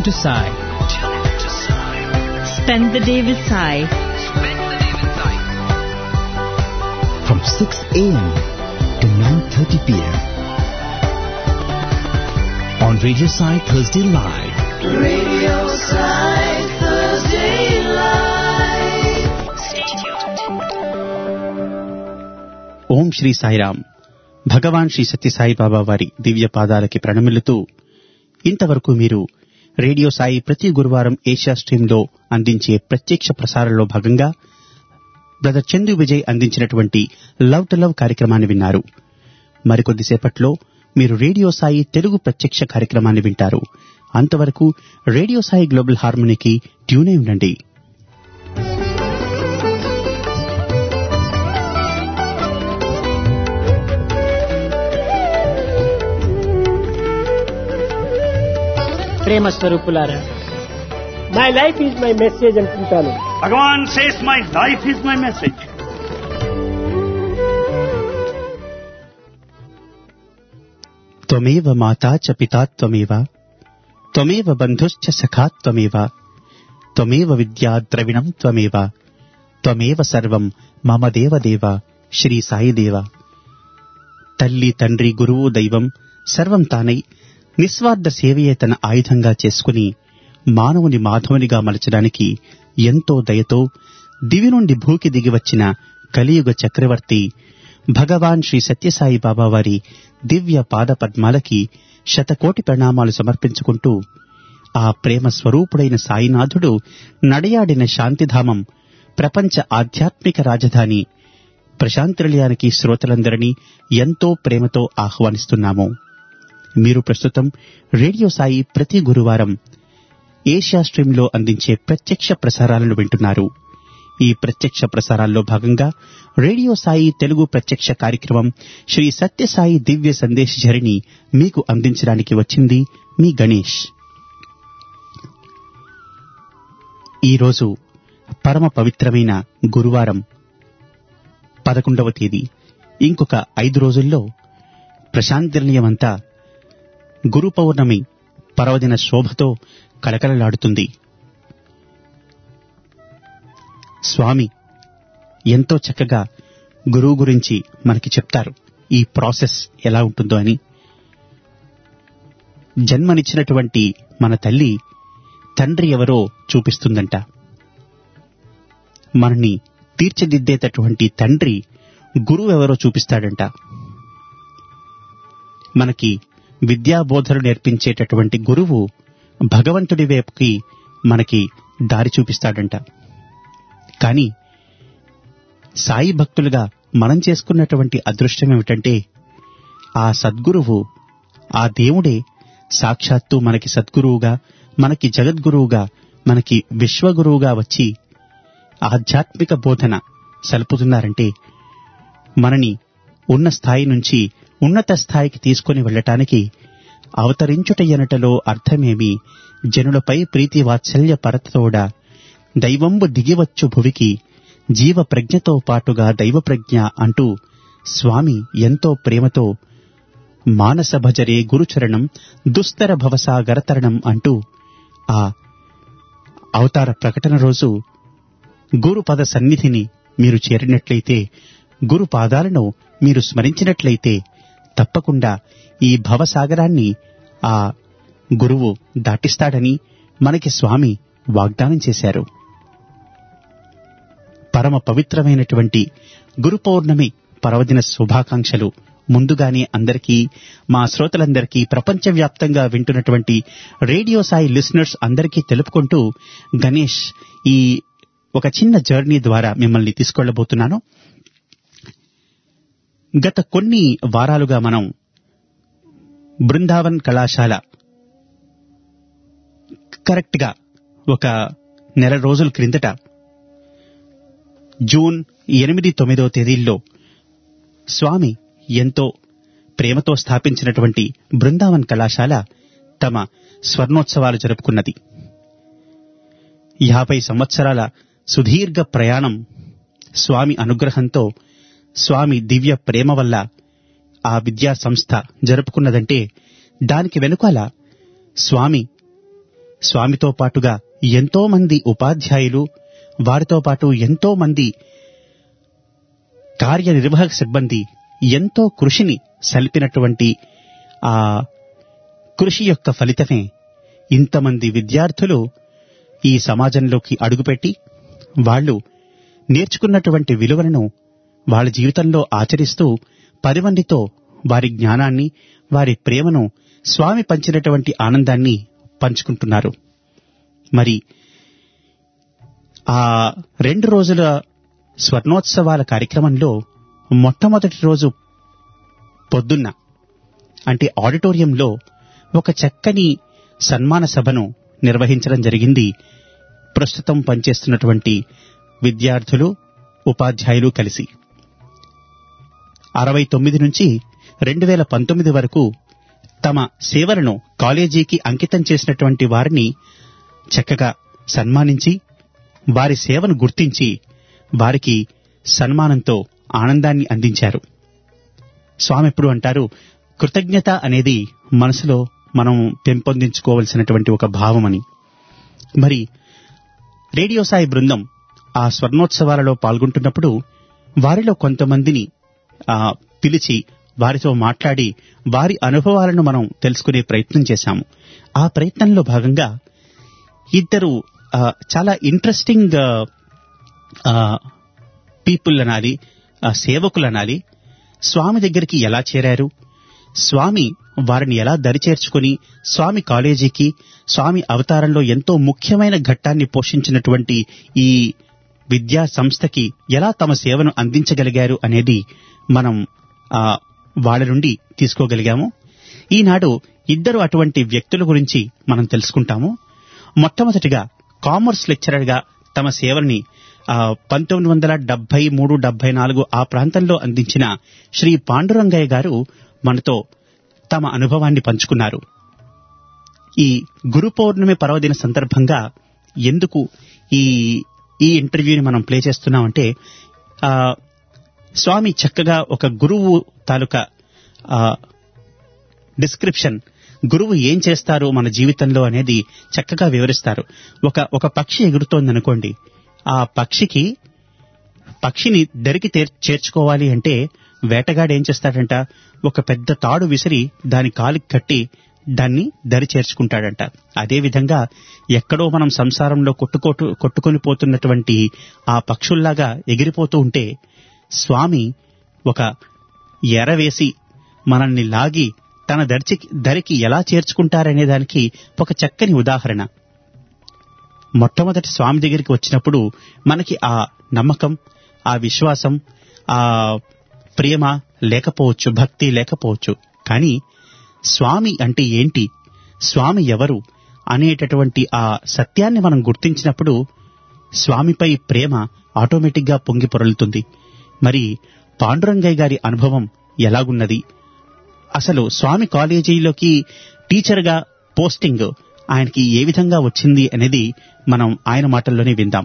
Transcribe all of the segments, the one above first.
to Sai. Spend the day with Sai. From 6 a.m. to 9:30 p.m. on Radio Sai Thursday Live. Radio Sai Thursday Live. Stay tuned. ఓం శ్రీ సాయిరామ్. భగవాన్ శ్రీ సత్యసాయి బాబా వారి దివ్య పాదాలకి ప్రణమిల్లుతూ ఇంతవరకు మీరు radio Sai ప్రతి గురువారం Asia స్ట్రీమ్లో అందించే ప్రత్యక్ష ప్రసారంలో భాగంగా బ్రదర్ చందు విజయ్ అందించినటువంటి లవ్ టు లవ్ కార్యక్రమాన్ని విన్నారు. మరికొద్దిసేపట్లో మీరు రేడియో సాయి తెలుగు ప్రత్యక్ష కార్యక్రమాన్ని వింటారు. అంతవరకు రేడియో సాయి గ్లోబల్ హార్మోనీకి ట్యూన్ అయి ఉండండి. ప్రేమ స్వరూపులారా, my life is my message అనుకుంటాను. Bhagwan says my life is my message. త్వమేవ మాతా చ పితా త్వమేవ త్వమేవ బంధుశ్చ సఖా త్వమేవ త్వమేవ విద్యా ద్రవిణం త్వమేవ త్వమేవ సర్వం మమ దేవదేవ శ్రీ సాయిదేవ. తల్లి, తండ్రి, గురువు, దైవం సర్వం తానై నిస్వార్థ సేవయే తన ఆయుధంగా చేసుకుని మానవుని మాధవునిగా మలచడానికి ఎంతో దయతో దివి నుండి భూకి దిగివచ్చిన కలియుగ చక్రవర్తి భగవాన్ శ్రీ సత్యసాయి బాబా వారి దివ్య పాద పద్మాలకి శతకోటి ప్రణామాలు సమర్పించుకుంటూ ఆ ప్రేమ స్వరూపుడైన సాయినాథుడు నడయాడిన శాంతిధామం, ప్రపంచ ఆధ్యాత్మిక రాజధాని ప్రశాంతినిలయానికి శ్రోతలందరినీ ఎంతో ప్రేమతో ఆహ్వానిస్తున్నాము. మీరు ప్రస్తుతం రేడియో సాయి ప్రతి గురువారం ఏషియా స్ట్రీమ్లో అందించే ప్రత్యక్ష ప్రసారాలను వింటున్నారు. ఈ ప్రత్యక్ష ప్రసారాల్లో భాగంగా రేడియో సాయి తెలుగు ప్రత్యక్ష కార్యక్రమం శ్రీ సత్యసాయి దివ్య సందేశ్ ఝరిని మీకు అందించడానికి వచ్చింది మీ గణేష్. ఈరోజు పరమ పవిత్రమైన గురువారం 11వ తేదీ. ఇంకొక 5 రోజుల్లో ప్రశాంతి నిలయమంతా గురు పౌర్ణమి పర్వదిన శోభతో కళకళలాడుతుంది. స్వామి ఎంతో చక్కగా గురువు గురించి మనకి చెప్తారు, ఈ ప్రాసెస్ ఎలా ఉంటుందో అని. జన్మనిచ్చినటువంటి మన తల్లి తండ్రి ఎవరో చూపిస్తుందంట. మనని తీర్చిదిద్దేటటువంటి తండ్రి గురువు ఎవరో చూపిస్తాడంట. మనకి విద్యాబోధనలు నేర్పించేటటువంటి గురువు భగవంతుడి వైపుకి మనకి దారి చూపిస్తాడంట. కానీ సాయి భక్తులుగా మనం చేసుకున్నటువంటి అదృష్టం ఏమిటంటే ఆ సద్గురువు, ఆ దేవుడే సాక్షాత్తు మనకి సద్గురువుగా, మనకి జగద్గురువుగా, మనకి విశ్వగురువుగా వచ్చి ఆధ్యాత్మిక బోధన సలుపుతున్నారంటే మనని ఉన్న స్థాయి నుంచి ఉన్నత స్థాయికి తీసుకుని వెళ్ళటానికి అవతరించుటయ్యనటలో అర్థమేమి, జనులపై ప్రీతి వాత్సల్య పరతతోడ దైవంబు దిగివచ్చు భువికి జీవ ప్రజ్ఞతో పాటుగా దైవ ప్రజ్ఞ అంటూ స్వామి ఎంతో ప్రేమతో మానస భజరే గురుచరణం దుస్తర భవసాగరతరణం అంటూ ఆ అవతార ప్రకటన రోజు గురు పద సన్నిధిని మీరు చేరినట్లయితే, గురు పాదాలను మీరు స్మరించినట్లయితే తప్పకుండా ఈ భవసాగరాన్ని ఆ గురువు దాటిస్తాడని మనకి స్వామి వాగ్దానం చేశారు. పరమ పవిత్రమైనటువంటి గురు పౌర్ణమి పర్వదిన శుభాకాంక్షలు ముందుగానే అందరికీ, మా శ్రోతలందరికీ, ప్రపంచవ్యాప్తంగా వింటున్నటువంటి రేడియో సాయి లిసనర్స్ అందరికీ తెలుపుకుంటూ గణేష్ ఈ ఒక చిన్న జర్నీ ద్వారా మిమ్మల్ని తీసుకెళ్లబోతున్నాను. గత కొన్ని వారాలుగా మనం బృందావన్ కళాశాల కరెక్ట్ గా ఒక నెల రోజుల క్రిందట జూన్ 8-9 తేదీల్లో స్వామి ఎంతో ప్రేమతో స్థాపించినటువంటి బృందావన్ కళాశాల తమ స్వర్ణోత్సవాలు జరుపుకున్నది. 50 సంవత్సరాల సుదీర్ఘ ప్రయాణం స్వామి అనుగ్రహంతో, స్వామి దివ్య ప్రేమ వల్ల ఆ విద్యా సంస్థ జరుపుకున్నదంటే దానికి వెనుకాల స్వామి స్వామితో పాటుగా ఎంతో మంది ఉపాధ్యాయులు, వారితో పాటు ఎంతో మంది కార్యనిర్వాహక సిబ్బంది ఎంతో కృషిని సల్పినటువంటి ఆ కృషి యొక్క ఫలితమే ఇంతమంది విద్యార్థులు ఈ సమాజంలోకి అడుగుపెట్టి వాళ్ళు నేర్చుకున్నటువంటి విలువలను వాళ్ళ జీవితంలో ఆచరిస్తూ 10 మందితో వారి జ్ఞానాన్ని, వారి ప్రేమను, స్వామి పంచినటువంటి ఆనందాన్ని పంచుకుంటున్నారు. మరి ఆ 2 రోజుల స్వర్ణోత్సవాల కార్యక్రమంలో మొట్టమొదటి రోజు పొద్దున్న అంటే ఆడిటోరియంలో ఒక చక్కని సన్మాన సభను నిర్వహించడం జరిగింది. ప్రస్తుతం పనిచేస్తున్నటువంటి విద్యార్థులు, ఉపాధ్యాయులు కలిసి 69 నుంచి 2019 వరకు తమ సేవలను కాలేజీకి అంకితం చేసినటువంటి వారిని చక్కగా సన్మానించి, వారి సేవను గుర్తించి వారికి సన్మానంతో ఆనందాన్ని అందించారు. స్వామి ఎప్పుడు అంటారు, కృతజ్ఞత అనేది మనసులో మనం పెంపొందించుకోవలసినటువంటి ఒక భావమని. మరి రేడియో సాయి బృందం ఆ స్వర్ణోత్సవాలలో పాల్గొంటున్నప్పుడు వారిలో కొంతమందిని పిలిచి వారితో మాట్లాడి వారి అనుభవాలను మనం తెలుసుకునే ప్రయత్నం చేశాము. ఆ ప్రయత్నంలో భాగంగా ఇద్దరు చాలా ఇంట్రెస్టింగ్ పీపుల్ అనాలి, సేవకులనాలి, స్వామి దగ్గరికి ఎలా చేరారు, స్వామి వారిని ఎలా దరిచేర్చుకుని స్వామి కాలేజీకి, స్వామి అవతారంలో ఎంతో ముఖ్యమైన ఘట్టాన్ని పోషించినటువంటి ఈ విద్యా సంస్థకి ఎలా తమ సేవను అందించగలిగారు అనేది మనం వాళ్ళ నుండి తీసుకోగలిగాము. ఈనాడు ఇద్దరు అటువంటి వ్యక్తుల గురించి మనం తెలుసుకుంటాము. మొట్టమొదటిగా కామర్స్ లెక్చరర్గా తమ సేవల్ని 1973-74 ఆ ప్రాంతంలో అందించిన శ్రీ పాండురంగయ్య గారు మనతో తమ అనుభవాన్ని పంచుకున్నారు. ఈ గురు పౌర్ణమి పర్వదిన సందర్భంగా ఎందుకు ఈ ఇంటర్వ్యూని మనం ప్లే చేస్తున్నామంటే, స్వామి చక్కగా ఒక గురువు తాలూకా డిస్క్రిప్షన్, గురువు ఏం చేస్తారు మన జీవితంలో అనేది చక్కగా వివరిస్తారు. ఒక పక్షి ఎగురుతోందనుకోండి, ఆ పక్షిని దరికి చేర్చుకోవాలి అంటే వేటగాడు ఏం చేస్తాడంట, ఒక పెద్ద తాడు విసిరి దాని కాలికి కట్టి దాన్ని దరి చేర్చుకుంటాడంట. అదేవిధంగా ఎక్కడో మనం సంసారంలో కొట్టుకొని పోతున్నటువంటి ఆ పక్షుల్లాగా ఎగిరిపోతూ ఉంటే స్వామి ఒక ఎర వేసి మనల్ని లాగి తన దరికి ఎలా చేర్చుకుంటారనే దానికి ఒక చక్కని ఉదాహరణ. మొట్టమొదటి స్వామి దగ్గరికి వచ్చినప్పుడు మనకి ఆ నమ్మకం, ఆ విశ్వాసం, ఆ ప్రేమ లేకపోవచ్చు, భక్తి లేకపోవచ్చు. కానీ స్వామి అంటే ఏంటి, స్వామి ఎవరు అనేటటువంటి ఆ సత్యాన్ని మనం గుర్తించినప్పుడు స్వామిపై ప్రేమ ఆటోమేటిక్గా పొంగి పొరలుతుంది. మరి పాండురంగయ్య గారి అనుభవం ఎలాగున్నది, అసలు స్వామి కాలేజీలోకి టీచర్గా పోస్టింగ్ ఆయనకి ఏ విధంగా వచ్చింది అనేది మనం ఆయన మాటల్లోనే విందాం.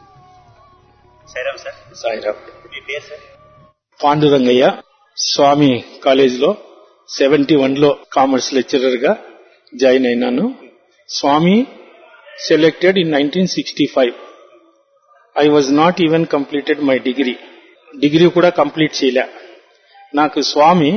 పాండురంగయ్య స్వామి కాలేజీలో 71లో కామర్స్ లెక్చరర్ గా జాయిన్ అయినాను. Swami selected in 1965. I was not even completed my degree కూడా కంప్లీట్ చేయలే. నాకు స్వామి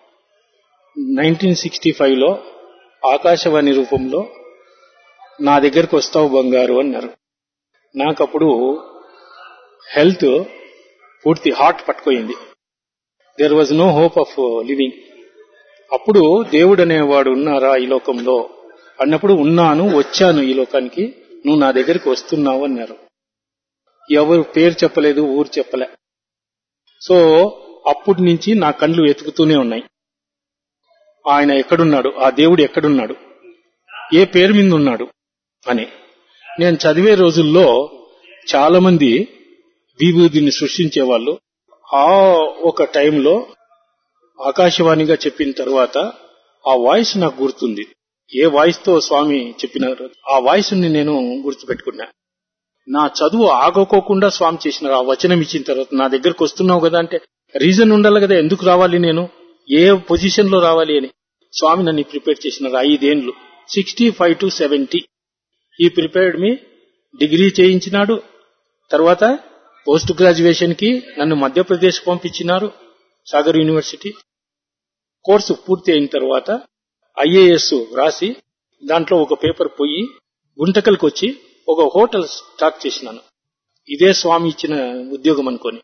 1965లో ఆకాశవాణి రూపంలో నా దగ్గరకు వస్తావు బంగారు అన్నారు. నాకప్పుడు హెల్త్ పూర్తి హార్ట్ పట్టుకోయింది. There was no hope of living. అప్పుడు దేవుడు అనేవాడు ఉన్నారా ఈ లోకంలో అన్నప్పుడు, ఉన్నాను, వచ్చాను ఈ లోకానికి, నువ్వు నా దగ్గరికి వస్తున్నావు అన్నారు. ఎవరు పేరు చెప్పలేదు, ఊరు చెప్పలే. సో అప్పటి నుంచి నా కళ్ళు వెతుకుతూనే ఉన్నాయి, ఆయన ఎక్కడున్నాడు, ఆ దేవుడు ఎక్కడున్నాడు, ఏ పేరు మీద ఉన్నాడు అని. నేను చదివే రోజుల్లో చాలా మంది విభూతిని సృష్టించేవాళ్ళు. ఆ ఒక టైంలో ఆకాశవాణిగా చెప్పిన తర్వాత ఆ వాయిస్ నాకు గుర్తుంది. ఏ వాయిస్ తో స్వామి చెప్పినారు ఆ వాయిస్ ని నేను గుర్తుపెట్టుకున్నా. నా చదువు ఆగోకోకుండా స్వామి చేసినారు. ఆ వచనం ఇచ్చిన తర్వాత నా దగ్గరకు వస్తున్నావు కదా అంటే రీజన్ ఉండాలి కదా, ఎందుకు రావాలి, నేను ఏ పొజిషన్ లో రావాలి అని. స్వామి నన్ను ప్రిపేర్ చేసినారు 5 ఏండ్లు, 65 to 70 ఈ ప్రిపేర్డ్ మీ, డిగ్రీ చేయించినాడు. తర్వాత పోస్ట్ గ్రాడ్యుయేషన్ కి నన్ను మధ్యప్రదేశ్ పంపించినారు, సాగర్ యూనివర్సిటీ. కోర్సు పూర్తి అయిన తర్వాత ఐఏఎస్ రాసి దాంట్లో ఒక పేపర్ పోయి గుంటకల్కి వచ్చి ఒక హోటల్ స్టార్ట్ చేసినాను. ఇదే స్వామి ఇచ్చిన ఉద్యోగం అనుకోని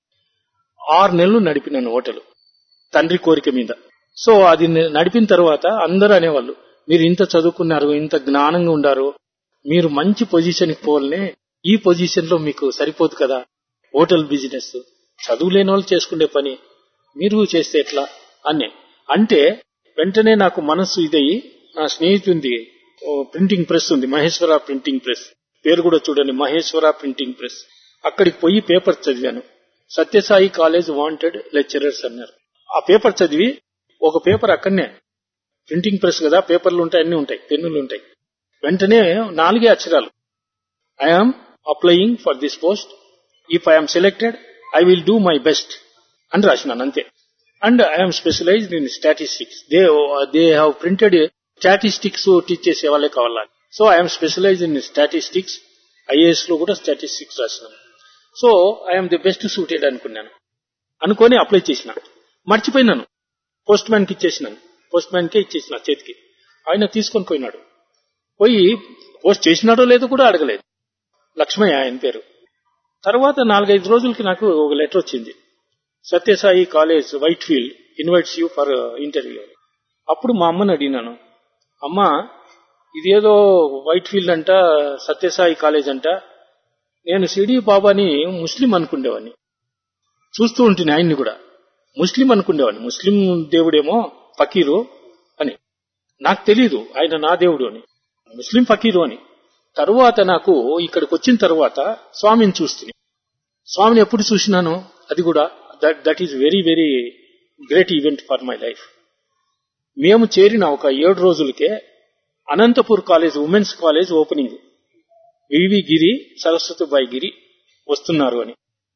6 నెలలు నడిపినాను హోటల్, తండ్రి కోరిక మీద. సో అది నడిపిన తర్వాత అందరూ అనేవాళ్ళు, మీరు ఇంత చదువుకున్నారు, ఇంత జ్ఞానంగా ఉండారు, మీరు మంచి పొజిషన్కి పోవాలనే, ఈ పొజిషన్ లో మీకు సరిపోదు కదా హోటల్ బిజినెస్, చదువు లేని వాళ్ళు చేసుకునే పని మీరు చేస్తే ఎట్లా అని అంటే, వెంటనే నాకు మనస్సు ఇదయ్యి, నా స్నేహితుడి ప్రింటింగ్ ప్రెస్ ఉంది, మహేశ్వర ప్రింటింగ్ ప్రెస్, పేరు కూడా చూడండి, మహేశ్వర ప్రింటింగ్ ప్రెస్. అక్కడికి పోయి పేపర్ చదివాను. సత్యసాయి కాలేజ్ వాంటెడ్ లెక్చరర్స్ అన్నారు. ఆ పేపర్ చదివి, ఒక పేపర్ అక్కడనే, ప్రింటింగ్ ప్రెస్ కదా, పేపర్లు ఉంటాయి, అన్ని ఉంటాయి, పెన్నులు ఉంటాయి. వెంటనే 4 అక్షరాలు, I'm applying for this post, if I'm selected I will do my best అని రాసినాను అంతే. And I'm specialized in statistics. They have printed statistics teach చేసే వాళ్ళే కావాలా. So I'm specialized in statistics. IAS లో కూడా స్టాటిస్టిక్స్ రాసినాను. So I'm the best suited అనుకొని అప్లై చేసిన. మర్చిపోయినాను, పోస్ట్ మ్యాన్ కి ఇచ్చేసినాను, పోస్ట్ మ్యాన్ కే ఇచ్చేసిన చేతికి. ఆయన తీసుకొని పోయినాడు. పోయి పోస్ట్ చేసినాడో లేదో కూడా అడగలేదు. లక్ష్మయ్య ఆయన పేరు. తర్వాత 4-5 రోజులకి నాకు ఒక లెటర్ వచ్చింది, Sathya Sai college Whitefield invites you for interview. అప్పుడు మా అమ్మని అడిగినాను, అమ్మా ఇదేదో వైట్ ఫీల్డ్ అంట, సత్యసాయి కాలేజ్ అంట, నేను సిడి బాబాని ముస్లిం అనుకుండేవాడిని, చూస్తూ ఉంటుంది ఆయన్ని కూడా ముస్లిం అనుకుండేవాడిని, ముస్లిం దేవుడేమో ఫకీరు అని, నాకు తెలీదు ఆయన నా దేవుడు అని, ముస్లిం ఫకీరు అని. తరువాత నాకు ఇక్కడికి వచ్చిన తర్వాత స్వామిని చూస్తుంది. స్వామిని ఎప్పుడు చూసినాను, అది కూడా that is very very great event for my life. మేము చేరిన ఒక 7 రోజులకే Anantapur college women's college opening, V V Giri, Saraswatibai Giri వస్తున్నారు అని.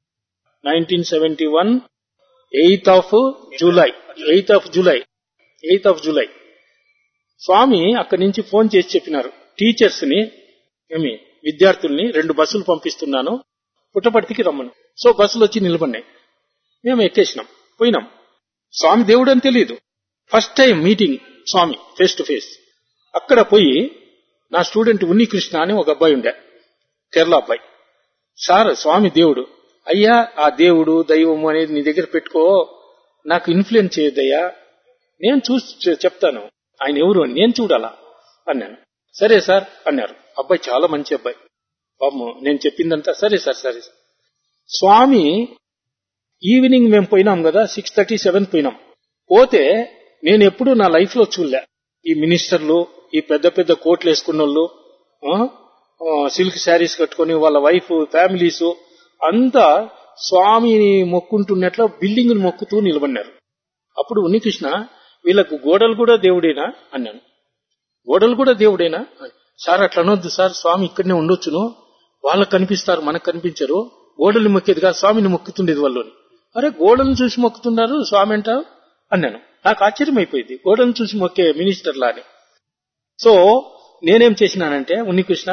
1971 8th of July స్వామి అక్కడి నుంచి ఫోన్ చేసి చెప్పినారు, టీచర్స్ ని విద్యార్థుల్ని 2 బస్సులు పంపిస్తున్నాను, పుట్టపర్తికి రమ్మను. సో బస్సులు వచ్చి నిలబడినాయి, మేము ఎక్కేసినాం, పోయినాం. స్వామి దేవుడు అని తెలియదు, first time meeting Swami face to face. అక్కడ పోయి నా స్టూడెంట్ ఉన్నికృష్ణ అని ఒక అబ్బాయి ఉండే, కేరళ అబ్బాయి, సార్ స్వామి దేవుడు, అయ్యా ఆ దేవుడు దైవము అనేది నీ దగ్గర పెట్టుకో, నాకు ఇన్ఫ్లుయెన్స్ చేయొద్దయ్యా, నేను చూసి చెప్తాను ఆయన ఎవరు అని, నేను చూడాలా అన్నాను. సరే సార్ అన్నారు. అబ్బాయి చాలా మంచి అబ్బాయి, పాపం నేను చెప్పిందంతా సరే సార్ సరే సార్. స్వామి ఈవినింగ్ మేము పోయినాం కదా, 6:37 పోయినాం. పోతే నేను ఎప్పుడు నా లైఫ్ లో చూడలే, ఈ మినిస్టర్లు, ఈ పెద్ద పెద్ద కోట్లు వేసుకున్న వాళ్ళు, సిల్క్ శారీస్ కట్టుకుని వాళ్ళ వైఫ్ ఫ్యామిలీస్ అంతా స్వామిని మొక్కుంటున్నట్లు బిల్డింగ్ మొక్కుతూ నిలబడినారు. అప్పుడు ఉన్నికృష్ణ, వీళ్ళకు గోడలు కూడా దేవుడేనా అన్నాను. గోడలు కూడా దేవుడేనా? సార్ అట్లా అనొద్దు సార్, స్వామి ఇక్కడనే ఉండొచ్చును, వాళ్ళకు కనిపిస్తారు మనకు కనిపించరు, గోడలు మొక్కేది కాదు స్వామిని మొక్కుతుండేది వాళ్ళు. అరే గోడలను చూసి మొక్కుతున్నారు స్వామి అంటారు అన్నాను. నాకు ఆశ్చర్యం అయిపోయింది, గోడలను చూసి మొక్కే మినిస్టర్లా అని. సో నేనేం చేసినానంటే, ఉన్నికృష్ణ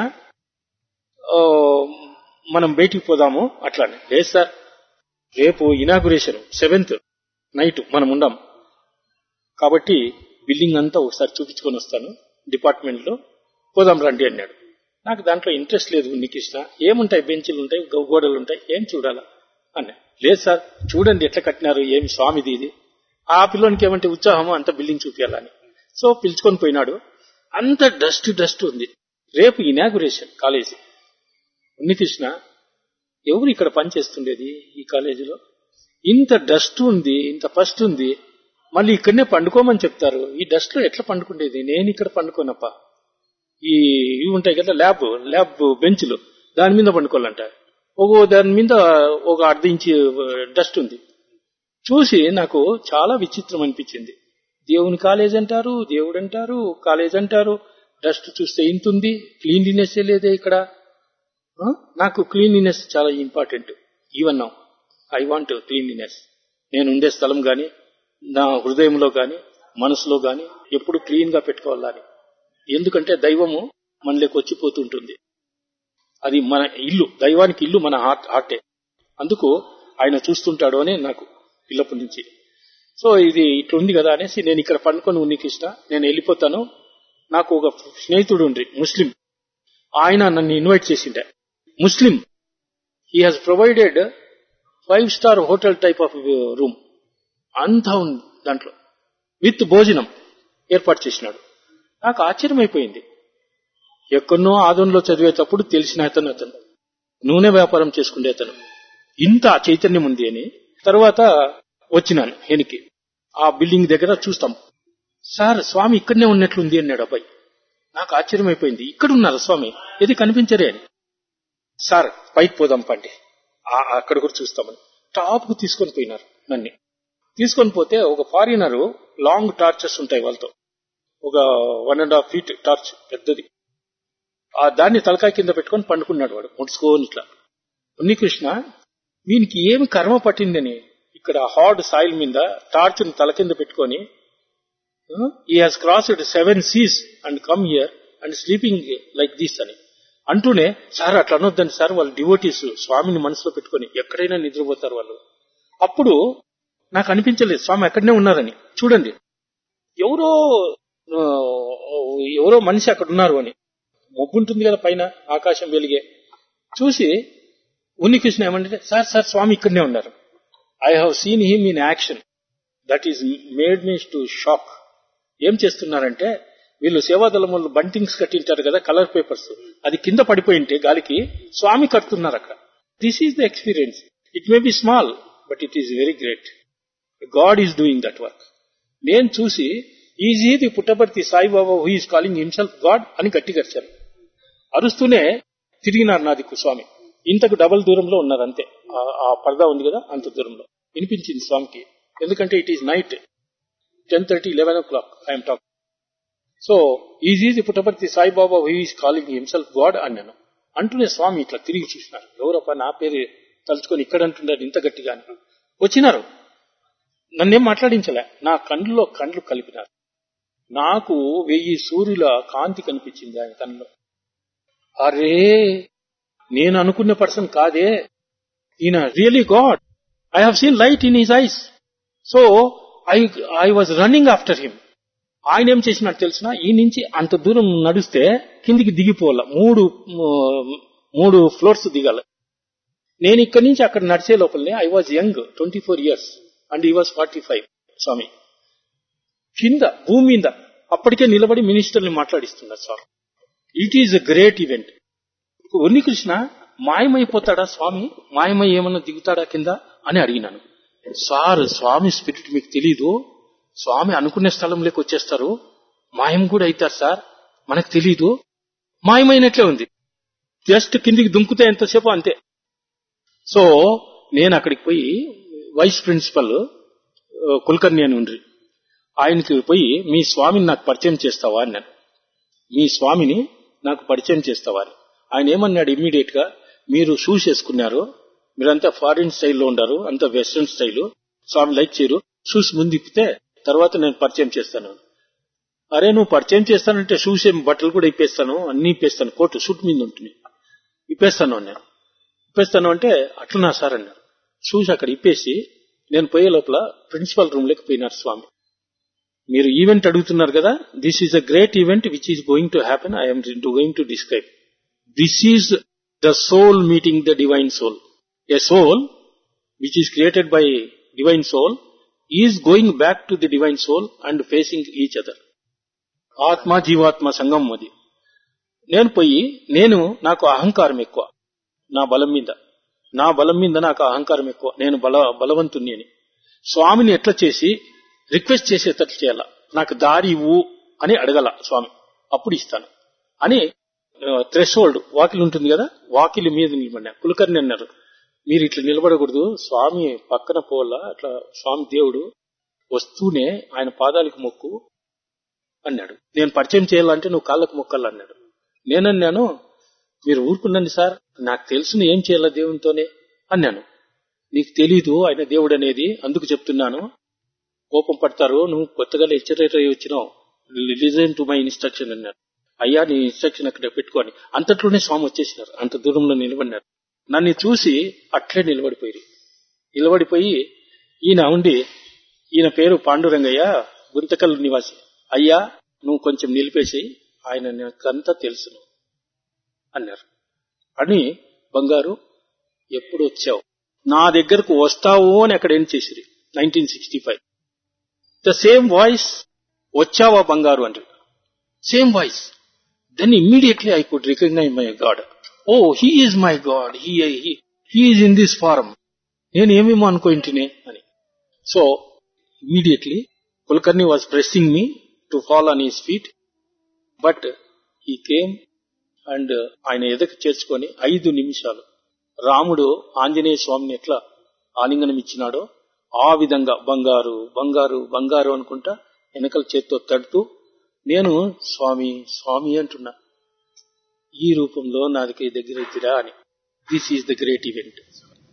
మనం బయటికి పోదాము అట్లానే. లేదు సార్, రేపు ఇనాగురేషన్ 7th నైట్ మనం ఉందాం కాబట్టి బిల్డింగ్ అంతా ఒకసారి చూపించుకొని వస్తాను, డిపార్ట్మెంట్ లో పోదాం రండి అన్నాడు. నాకు దాంట్లో ఇంట్రెస్ట్ లేదు ఉన్నికృష్ణ, ఏముంటాయి బెంచీలు ఉంటాయి, గోడలు ఉంటాయి, ఏం చూడాలా అన్నా. లేదు సార్ చూడండి ఎట్లా కట్టినారు, ఏం స్వామిది ఇది. ఆ పిల్లోనికి ఏమంటే ఉత్సాహమో అంత బిల్డింగ్ చూపించాలని. సో పిలుచుకొని పోయినాడు. అంత డస్ట్ ఉంది. రేపు ఇనాగురేషన్ కాలేజీ. ఉన్నికృష్ణ, ఎవరు ఇక్కడ పనిచేస్తుండేది ఈ కాలేజీలో, ఇంత డస్ట్ ఉంది, ఇంత ఫస్ట్ ఉంది, మళ్ళీ ఇక్కడనే పండుకోమని చెప్తారు, ఈ డస్ట్ లో ఎట్లా పండుకుండేది, నేను ఇక్కడ పండుకోనప్ప. ఈ ఇవి ఉంటాయి కదా ల్యాబ్ బెంచ్లు, దాని మీద పండుకోవాలంట, దాని మీద ఒక 1/2 ఇంచు డస్ట్ ఉంది. చూసి నాకు చాలా విచిత్రం అనిపించింది. దేవుని కాలేజ్ అంటారు, దేవుడు అంటారు, కాలేజ్ అంటారు, డస్ట్ చూస్తే ఇంతుంది, క్లీన్లీనెస్ లేదే ఇక్కడ. నాకు క్లీన్లీనెస్ చాలా important. Even now I want cleanliness. నేను ఉండే స్థలం గాని, నా హృదయంలో గాని, మనసులో గాని ఎప్పుడు క్లీన్ గా పెట్టుకోవాలని. ఎందుకంటే దైవము మనలోకి వచ్చిపోతుంటుంది. అది మన ఇల్లు, దైవానికి ఇల్లు మన హార్టే. అందుకు ఆయన చూస్తుంటాడు అని నాకు పిల్లప్పటి నుంచి. సో ఇది ఇట్లుంది కదా అనేసి నేను ఇక్కడ పండుకొని ఉన్నికృష్ణ నేను వెళ్ళిపోతాను. నాకు ఒక స్నేహితుడు ఉండ్రి ముస్లిం, ఆయన నన్ను ఇన్వైట్ చేసిండే. Muslim, he has provided 5-star hotel type of room అంతా ఉంది దాంట్లో, విత్ భోజనం ఏర్పాటు చేసినాడు. నాకు ఆశ్చర్యమైపోయింది. ఎక్కడనో ఆదంలో చదివేటప్పుడు తెలిసిన అతను నూనె వ్యాపారం చేసుకునే అతను, ఇంత చైతన్యం ఉంది అని. తర్వాత వచ్చినాను వెనక్కి, ఆ బిల్డింగ్ దగ్గర చూస్తాం. సార్ స్వామి ఇక్కడనే ఉన్నట్లుంది అన్నాడు అబ్బాయి. నాకు ఆశ్చర్యమైపోయింది, ఇక్కడ ఉన్నారు స్వామి, ఏది కనిపించరే అని. సార్ పైకి పోదాం పండి, అక్కడ కూడా చూస్తామని టాప్ కు తీసుకొని పోయినారు. నన్ను తీసుకొని పోతే ఒక ఫారినరు, లాంగ్ టార్చెస్ ఉంటాయి వాళ్ళతో, ఒక 1.5 feet టార్చ్ పెద్దది, దాన్ని తలకాయ కింద పెట్టుకొని పండుకున్నాడు వాడు ముడుచుకోని ఇట్లా. ఉన్నికృష్ణ వీనికి ఏమి కర్మ పట్టిందని ఇక్కడ హార్డ్ సాయిల్ మీద టార్చ్ ని తల కింద పెట్టుకొని, he has crossed 7 seas and come here and sleeping like this అని అంటూనే, సార్ అట్లా అనొద్దని సార్, వాళ్ళు డివోటీస్, స్వామిని మనసులో పెట్టుకొని ఎక్కడైనా నిద్రపోతారు వాళ్ళు. అప్పుడు నాకు అనిపించలేదు స్వామి అక్కడనే ఉన్నారని. చూడండి, ఎవరో మనిషి అక్కడ ఉన్నారు అని. మబ్బు ఉంటుంది కదా పైన, ఆకాశం వెలిగే చూసి ఉన్నికృష్ణ ఏమంటే, సార్ సార్ స్వామి ఇక్కడనే ఉన్నారు. I have seen him in action, that is made me to shock. ఏం చేస్తున్నారంటే, వీళ్ళు సేవాదళం వాళ్ళు బంటింగ్స్ కట్టింటారు కదా, కలర్ పేపర్స్, అది కింద పడిపోయింటే గాలికి స్వామి కడుతున్నారు అక్కడ. This is the experience. It may be small but it is very great. God is doing that work. నేను చూసి, is the Puttaparthi Sai Baba who is calling himself God అని గట్టి గరిచాను. అరుస్తూనే తిరిగినారు నా దిక్కు స్వామి. ఇంతకు డబల్ దూరంలో ఉన్నారు అంతే, ఆ పరదా ఉంది కదా అంత దూరంలో వినిపించింది స్వామికి. ఎందుకంటే it is night 10:30, 11 o'clock I'm talking. So is the Puttaparthi Sai Baba who is calling himself God అన్నాను. అంటూనే స్వామి ఇట్లా తిరిగి చూసినారు. ఎవరప్ప నా పేరు తలుచుకొని ఇక్కడ అంటున్నారు ఇంత గట్టిగా అని. వచ్చినారు, నన్నేం మాట్లాడించలే, నా కండ్లు కలిపినారు. నాకు 1000 సూర్యుల కాంతి కనిపించింది ఆయన కన్నులో. అరే, నేను అనుకున్న పర్సన్ కాదే ఈయన, really God. I have seen light in his eyes. So I was running after him. ఆయన ఏం చేసినట్టు తెలిసిన, ఈ నుంచి అంత దూరం నడిస్తే కిందికి దిగిపోవాల, 3 floors దిగాల. నేను ఇక్కడి నుంచి అక్కడ నడిచే లోపలనే I was young, 24 years and he was 45. Swami కింద భూమి మీద అప్పటికే నిలబడి మినిస్టర్ని మాట్లాడిస్తున్నారు sir. It is a great event. Unnikrishna మాయమైపోతాడా స్వామి, మాయమై ఏమన్నా దిగుతాడా కింద అని అడిగినాను. సార్ స్వామి స్పిరిట్ మీకు తెలీదు, స్వామి అనుకునే స్థలంలోకి వచ్చేస్తారు, మాయం కూడా అవుతారు సార్, మనకు తెలీదు, మాయమైనట్లే ఉంది, జస్ట్ కిందికి దుంకుతే ఎంతసేపు అంతే. సో నేను అక్కడికి పోయి వైస్ ప్రిన్సిపల్ కుల్కర్ణి అని ఉండ్రి, ఆయనకి పోయి మీ స్వామిని నాకు పరిచయం చేస్తావా అన్నాను. మీ స్వామిని నాకు పరిచయం చేస్తావా అని. ఆయన ఏమన్నాడు ఇమ్మీడియట్ గా, మీరు షూస్ వేసుకున్నారు, మీరంతా ఫారిన్ స్టైల్లో ఉండారు, అంతా వెస్ట్రన్ స్టైల్, స్వామి లైక్ చేయరు, షూస్ ముందు ఇప్పితే తర్వాత నేను పరిచయం చేస్తాను. అరే నువ్వు పరిచయం చేస్తానంటే షూస్ ఏం, బట్టలు కూడా ఇప్పేస్తాను, అన్ని ఇప్పేస్తాను, కోటు షూట్ మీద ఉంటుంది ఇప్పేస్తాను అన్నాను. ఇప్పేస్తాను అంటే అట్లున్నా సార్ అన్నారు. షూస్ అక్కడ ఇప్పేసి నేను పోయే లోపల ప్రిన్సిపల్ రూమ్ లోకి పోయినారు స్వామి. మీరు ఈవెంట్ అడుగుతున్నారు కదా, this is a great event which is going to happen, I'm going to describe. This is the soul meeting the divine soul. A soul which is created by divine soul is going back to the divine soul and facing each other. ఆత్మ జీవాత్మ సంగమం అది. నేను నాకు అహంకారం ఎక్కువ, నా బలం మీద నాకు అహంకారం ఎక్కువ, నేను బలవంతుని అని. స్వామిని ఎట్లా చేసి రిక్వెస్ట్ చేసేటట్లు చేయాల, నాకు దారి ఇవ్వు అని అడగల స్వామి, అప్పుడు ఇస్తాను అని. థ్రెషోల్డ్ వాకిలి ఉంటుంది కదా, వాకిలి మీద నిలబడినా. కులకర్ణి అన్నారు, మీరు ఇట్లా నిలబడకూడదు, స్వామి పక్కన పోవాల, అట్లా స్వామి దేవుడు వస్తూనే ఆయన పాదాలకు మొక్కు అన్నాడు. నేను పరిచయం చేయాలంటే నువ్వు కాళ్ళకు మొక్కాలన్నాడు. నేనన్నాను, మీరు ఊరుకున్నాను సార్, నాకు తెలుసును ఏం చేయాల దేవునితోనే అన్నాను. నీకు తెలీదు ఆయన దేవుడు అనేది, అందుకు చెప్తున్నాను, కోపం పడతారు, నువ్వు కొత్తగా లెక్చరర్ అయి వచ్చినావు, లిజన్ టు మై ఇన్స్ట్రక్షన్ అన్నాడు. అయ్యా నీ ఇన్స్ట్రక్షన్ అక్కడ పెట్టుకోని. అంతట్లోనే స్వామి వచ్చేసినారు, అంత దూరంలో నిలబడినారు. నన్ను చూసి అట్లే నిలబడిపోయి ఈయన ఉండి, ఈయన పేరు పాండురంగయ్య, గుంతకల్ నివాసి, అయ్యా నువ్వు కొంచెం నిలిపేసి, ఆయన నాకంతా తెలుసును అన్నారు. అని బంగారు ఎప్పుడు వచ్చావు, నా దగ్గరకు వస్తావు అని అక్కడ ఏం చేసిరి. 1965 ద సేమ్ వాయిస్, వచ్చావా బంగారు అంటే same voice. Then immediately I could recognise my god. Oh he is my god, he is in this form. నేను ఏమేమో అనుకోయింటినే అని. So immediately Kulkarni was pressing me to fall on his feet, but he came and ఆయన ఎదకు చేర్చుకొని 5 నిమిషాలు రాముడు ఆంజనేయ స్వామిని ఎట్లా ఆలింగనం ఇచ్చినాడో ఆ విధంగా బంగారు బంగారు బంగారు అనుకుంటా వెనకల చేత్తో తడుతూ నేను స్వామి స్వామి అంటున్నా, ఈ రూపంలో నాది దగ్గర ఇచ్చిరా అని. This is the great event.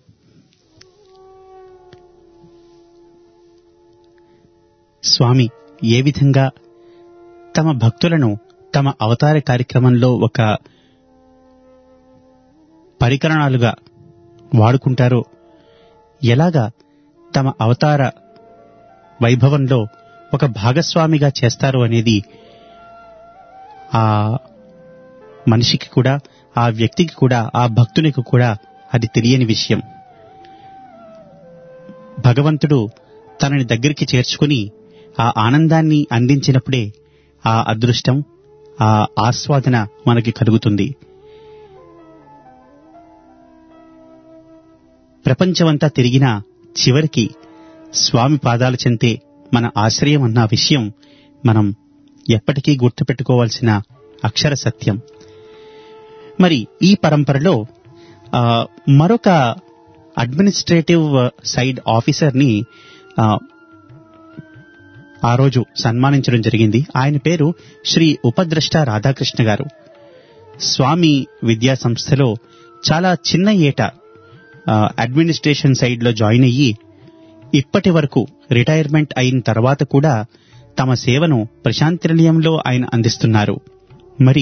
Swami ఏ విధంగా తమ భక్తులను తమ అవతార కార్యక్రమంలో ఒక పరికరణాలుగా వాడుకుంటారో, ఎలాగా తమ అవతార వైభవంలో ఒక భాగస్వామిగా చేస్తారు అనేది ఆ మనిషికి కూడా, ఆ వ్యక్తికి కూడా, ఆ భక్తునికి కూడా అది తెలియని విషయం. భగవంతుడు తనని దగ్గరికి చేర్చుకుని ఆ ఆనందాన్ని అందించినప్పుడే ఆ అదృష్టం, ఆ ఆస్వాదన మనకి కలుగుతుంది. ప్రపంచమంతా తిరిగినా చివరికి స్వామి పాదాల చెంతే మన ఆశ్రయం అన్న విషయం మనం ఎప్పటికీ గుర్తుపెట్టుకోవాల్సిన అక్షర సత్యం. మరి ఈ పరంపరలో మరొక అడ్మినిస్ట్రేటివ్ సైడ్ ఆఫీసర్ని ఆ రోజు సన్మానించడం జరిగింది. ఆయన పేరు శ్రీ ఉపద్రష్ట రాధాకృష్ణ గారు. స్వామి విద్యా సంస్థలో చాలా చిన్న ఏట అడ్మినిస్ట్రేషన్ సైడ్ లో జాయిన్ అయ్యి ఇప్పటి వరకు రిటైర్మెంట్ అయిన తర్వాత కూడా తమ సేవను ప్రశాంతి నిలయంలో ఆయన అందిస్తున్నారు. మరి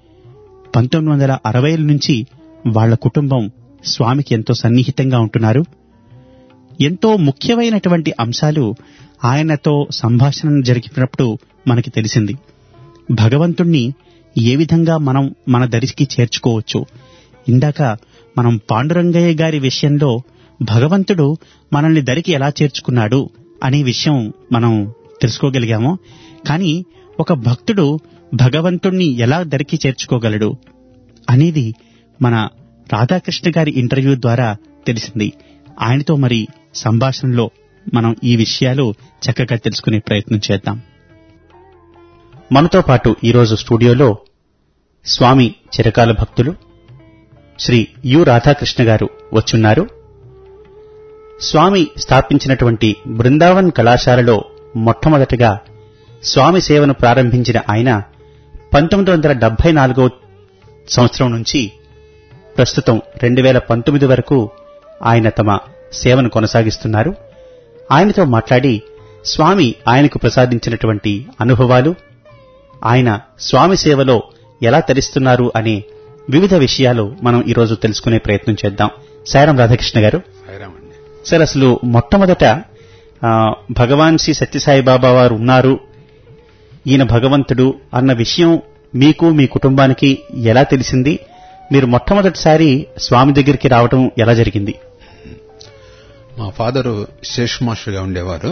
1960ల నుంచి వాళ్ల కుటుంబం స్వామికి ఎంతో సన్నిహితంగా ఉంటున్నారు. ఎంతో ముఖ్యమైనటువంటి అంశాలు ఆయనతో సంభాషణ జరిగినప్పుడు మనకి తెలిసింది. భగవంతుణ్ణి ఏ విధంగా మనం మన దరికి చేర్చుకోవచ్చు. ఇందాక మనం పాండురంగయ్య గారి విషయంలో భగవంతుడు మనల్ని దరికి ఎలా చేర్చుకున్నాడు అనే విషయం మనం తెలుసుకోగలిగామో, కానీ ఒక భక్తుడు భగవంతుణ్ణి ఎలా దరికి చేర్చుకోగలడు అనేది మన రాధాకృష్ణ గారి ఇంటర్వ్యూ ద్వారా తెలిసింది. ఆయనతో మరి సంభాషణలో మనం ఈ విషయాలు చక్కగా తెలుసుకునే ప్రయత్నం చేద్దాం. మనతో పాటు ఈరోజు స్టూడియోలో స్వామి చిరకాల భక్తులు శ్రీ యు రాధాకృష్ణ గారు వచ్చున్నారు. స్వామి స్థాపించినటువంటి బృందావన్ కళాశాలలో మొట్టమొదటిగా స్వామి సేవను ప్రారంభించిన ఆయన 1974వ సంవత్సరం నుంచి ప్రస్తుతం 2019 వరకు ఆయన తమ సేవను కొనసాగిస్తున్నారు. ఆయనతో మాట్లాడి స్వామి ఆయనకు ప్రసాదించినటువంటి అనుభవాలు, ఆయన స్వామి సేవలో ఎలా తరిస్తున్నారు అనే వివిధ విషయాలు మనం ఈరోజు తెలుసుకునే ప్రయత్నం చేద్దాం. సాయిరాం రాధాకృష్ణ గారు. సార్, అసలు మొట్టమొదట భగవాన్ శ్రీ సత్యసాయిబాబా వారు ఉన్నారు, ఈయన భగవంతుడు అన్న విషయం మీకు మీ కుటుంబానికి ఎలా తెలిసింది? మీరు మొట్టమొదటిసారి స్వామి దగ్గరికి రావడం ఎలా జరిగింది? మా ఫాదరు శేష్ మాస్టర్గా ఉండేవారు.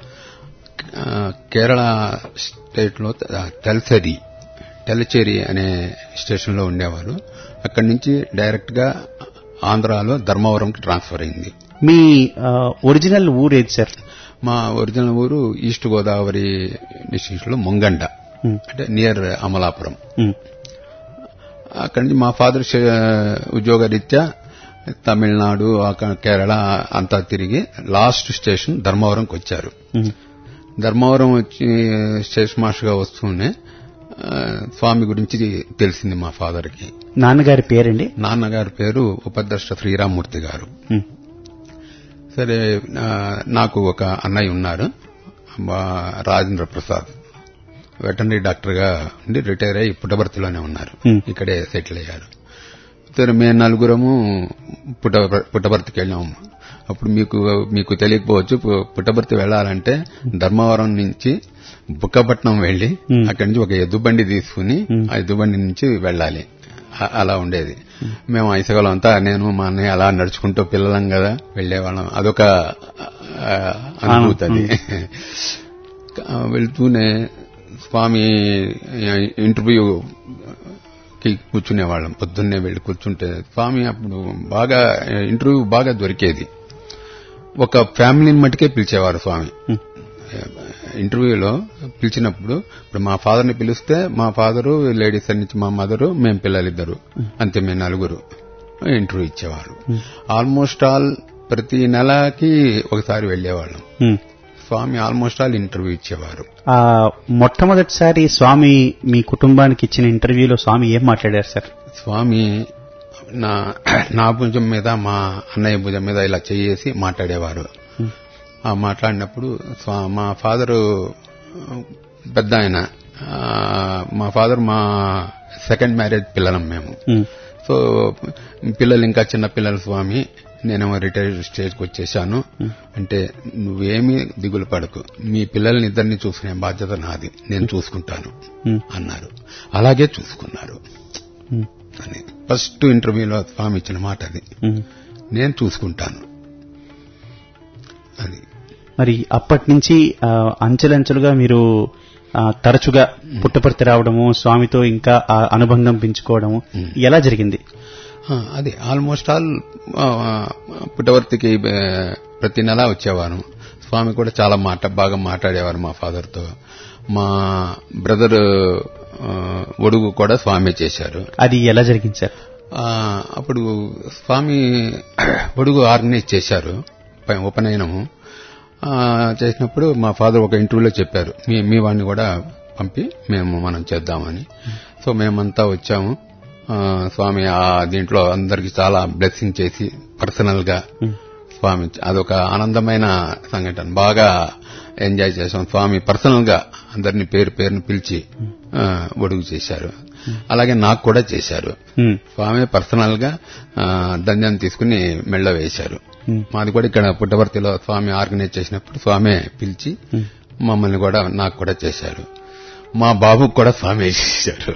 కేరళ స్టేట్లో తెలచేరి అనే స్టేషన్లో ఉండేవారు. అక్కడి నుంచి డైరెక్ట్ గా ఆంధ్రాలో ధర్మవరంకి ట్రాన్స్ఫర్ అయింది. మీ ఒరిజినల్ ఊరు ఏది సార్? మా ఒరిజినల్ ఊరు ఈస్ట్ గోదావరి డిస్ట్రిక్ట్ లో మొంగండ, అంటే నియర్ అమలాపురం. అక్కడి నుంచి మా ఫాదర్ ఉద్యోగరీత్యా తమిళనాడు, కేరళ అంతా తిరిగి లాస్ట్ స్టేషన్ ధర్మవరంకి వచ్చారు. ధర్మవరం వచ్చి స్టేషన్ మాస్టర్ గా వస్తూనే స్వామి గురించి తెలిసింది మా ఫాదర్ కి. నాన్నగారి పేరండి? నాన్నగారి పేరు ఉపద్రష్ట శ్రీరామ్మూర్తి గారు. సరే, నాకు ఒక అన్నయ్య ఉన్నారు, రాజేంద్ర ప్రసాద్. వెటర్నరీ డాక్టర్ గా ఉండి రిటైర్ అయ్యి పుట్టబర్తిలోనే ఉన్నారు. ఇక్కడే సెటిల్ అయ్యారు. సరే మేము నలుగురము పుట్టబర్తికి వెళ్ళాము. అప్పుడు మీకు తెలియకపోవచ్చు, పుట్టబర్తి వెళ్లాలంటే ధర్మవరం నుంచి బుక్కపట్నం వెళ్లి అక్కడి నుంచి ఒక ఎద్దుబండి తీసుకుని ఆ ఎద్దుబండి నుంచి వెళ్ళాలి. అలా ఉండేది. మేము ఐసగలం అంతా, నేను మా అన్నయ్య అలా నడుచుకుంటూ పిల్లలం కదా వెళ్లేవాళ్ళం. అదొక అనుభూతి అది. వెళ్తూనే స్వామి ఇంటర్వ్యూకి కూర్చునేవాళ్ళం. పొద్దున్నే వెళ్లి కూర్చుంటే స్వామి అప్పుడు బాగా ఇంటర్వ్యూ బాగా దొరికేది. ఒక ఫ్యామిలీని మట్టుకే పిలిచేవారు స్వామి. ఇంటర్వ్యూలో పిలిచినప్పుడు ఇప్పుడు మా ఫాదర్ని పిలిస్తే మా ఫాదరు, లేడీస్ నుంచి మా మదరు, మేము పిల్లలిద్దరు, అంతే మేము నలుగురు ఇంటర్వ్యూ ఇచ్చేవారు. ఆల్మోస్ట్ ఆల్ ప్రతి నెలకి ఒకసారి వెళ్లేవాళ్ళం. స్వామి ఆల్మోస్ట్ ఆల్ ఇంటర్వ్యూ ఇచ్చేవారు. మొట్టమొదటిసారి స్వామి మీ కుటుంబానికి ఇచ్చిన ఇంటర్వ్యూలో స్వామి ఏం మాట్లాడారు సార్? స్వామి నా భుజం మీద, మా అన్నయ్య భుజం మీద ఇలా చేసి మాట్లాడేవారు. ఆ మాట్లాడినప్పుడు మా ఫాదరు పెద్ద ఆయన, మా ఫాదర్ మా సెకండ్ మ్యారేజ్ పిల్లలం మేము. సో పిల్లలు ఇంకా చిన్న పిల్లలు స్వామి, నేనేమో రిటైర్డ్ స్టేజ్కి వచ్చేసాను అంటే నువ్వేమీ దిగులు పడకు, మీ పిల్లల్ని ఇద్దరిని చూసుకునే బాధ్యత నాది, నేను చూసుకుంటాను అన్నారు. అలాగే చూసుకున్నారు అని ఫస్ట్ ఇంటర్వ్యూలో స్వామి ఇచ్చిన మాట అది, నేను చూసుకుంటాను అది. మరి అప్పటి నుంచి అంచెలంచెలుగా మీరు తరచుగా పుట్టపర్తి రావడము, స్వామితో ఇంకా అనుబంధం పెంచుకోవడము ఎలా జరిగింది? అది ఆల్మోస్ట్ ఆల్ పుట్టవర్తికి ప్రతి నెల వచ్చేవారు. స్వామి కూడా చాలా బాగా మాట్లాడేవారు మా ఫాదర్తో. మా బ్రదర్ ఒడుగు కూడా స్వామి చేశారు. అది ఎలా జరిగింది సార్? అప్పుడు స్వామి ఒడుగు ఆర్గనైజ్ చేశారు, ఉపనయనము చేసినప్పుడు మా ఫాదర్ ఒక ఇంటర్వ్యూలో చెప్పారు, మీ వాడిని కూడా పంపి మనం చేద్దామని. సో మేమంతా వచ్చాము. స్వామి దీంట్లో అందరికి చాలా బ్లెస్సింగ్ చేసి పర్సనల్ గా స్వామి, అదొక ఆనందమైన సంఘటన. బాగా ఎంజాయ్ చేశాం. స్వామి పర్సనల్ గా అందరినీ పేరును పిలిచి ఒడుగు చేశారు. అలాగే నాకు కూడా చేశారు. స్వామి పర్సనల్ గా దంద్యాన్ని తీసుకుని మెళ్ళ వేశారు. మాది కూడా ఇక్కడ పుట్టవర్తిలో స్వామి ఆర్గనైజ్ చేసినప్పుడు స్వామి పిలిచి మమ్మల్ని కూడా నాకు కూడా చేశారు. మా బాబుకు కూడా స్వామి చేశారు.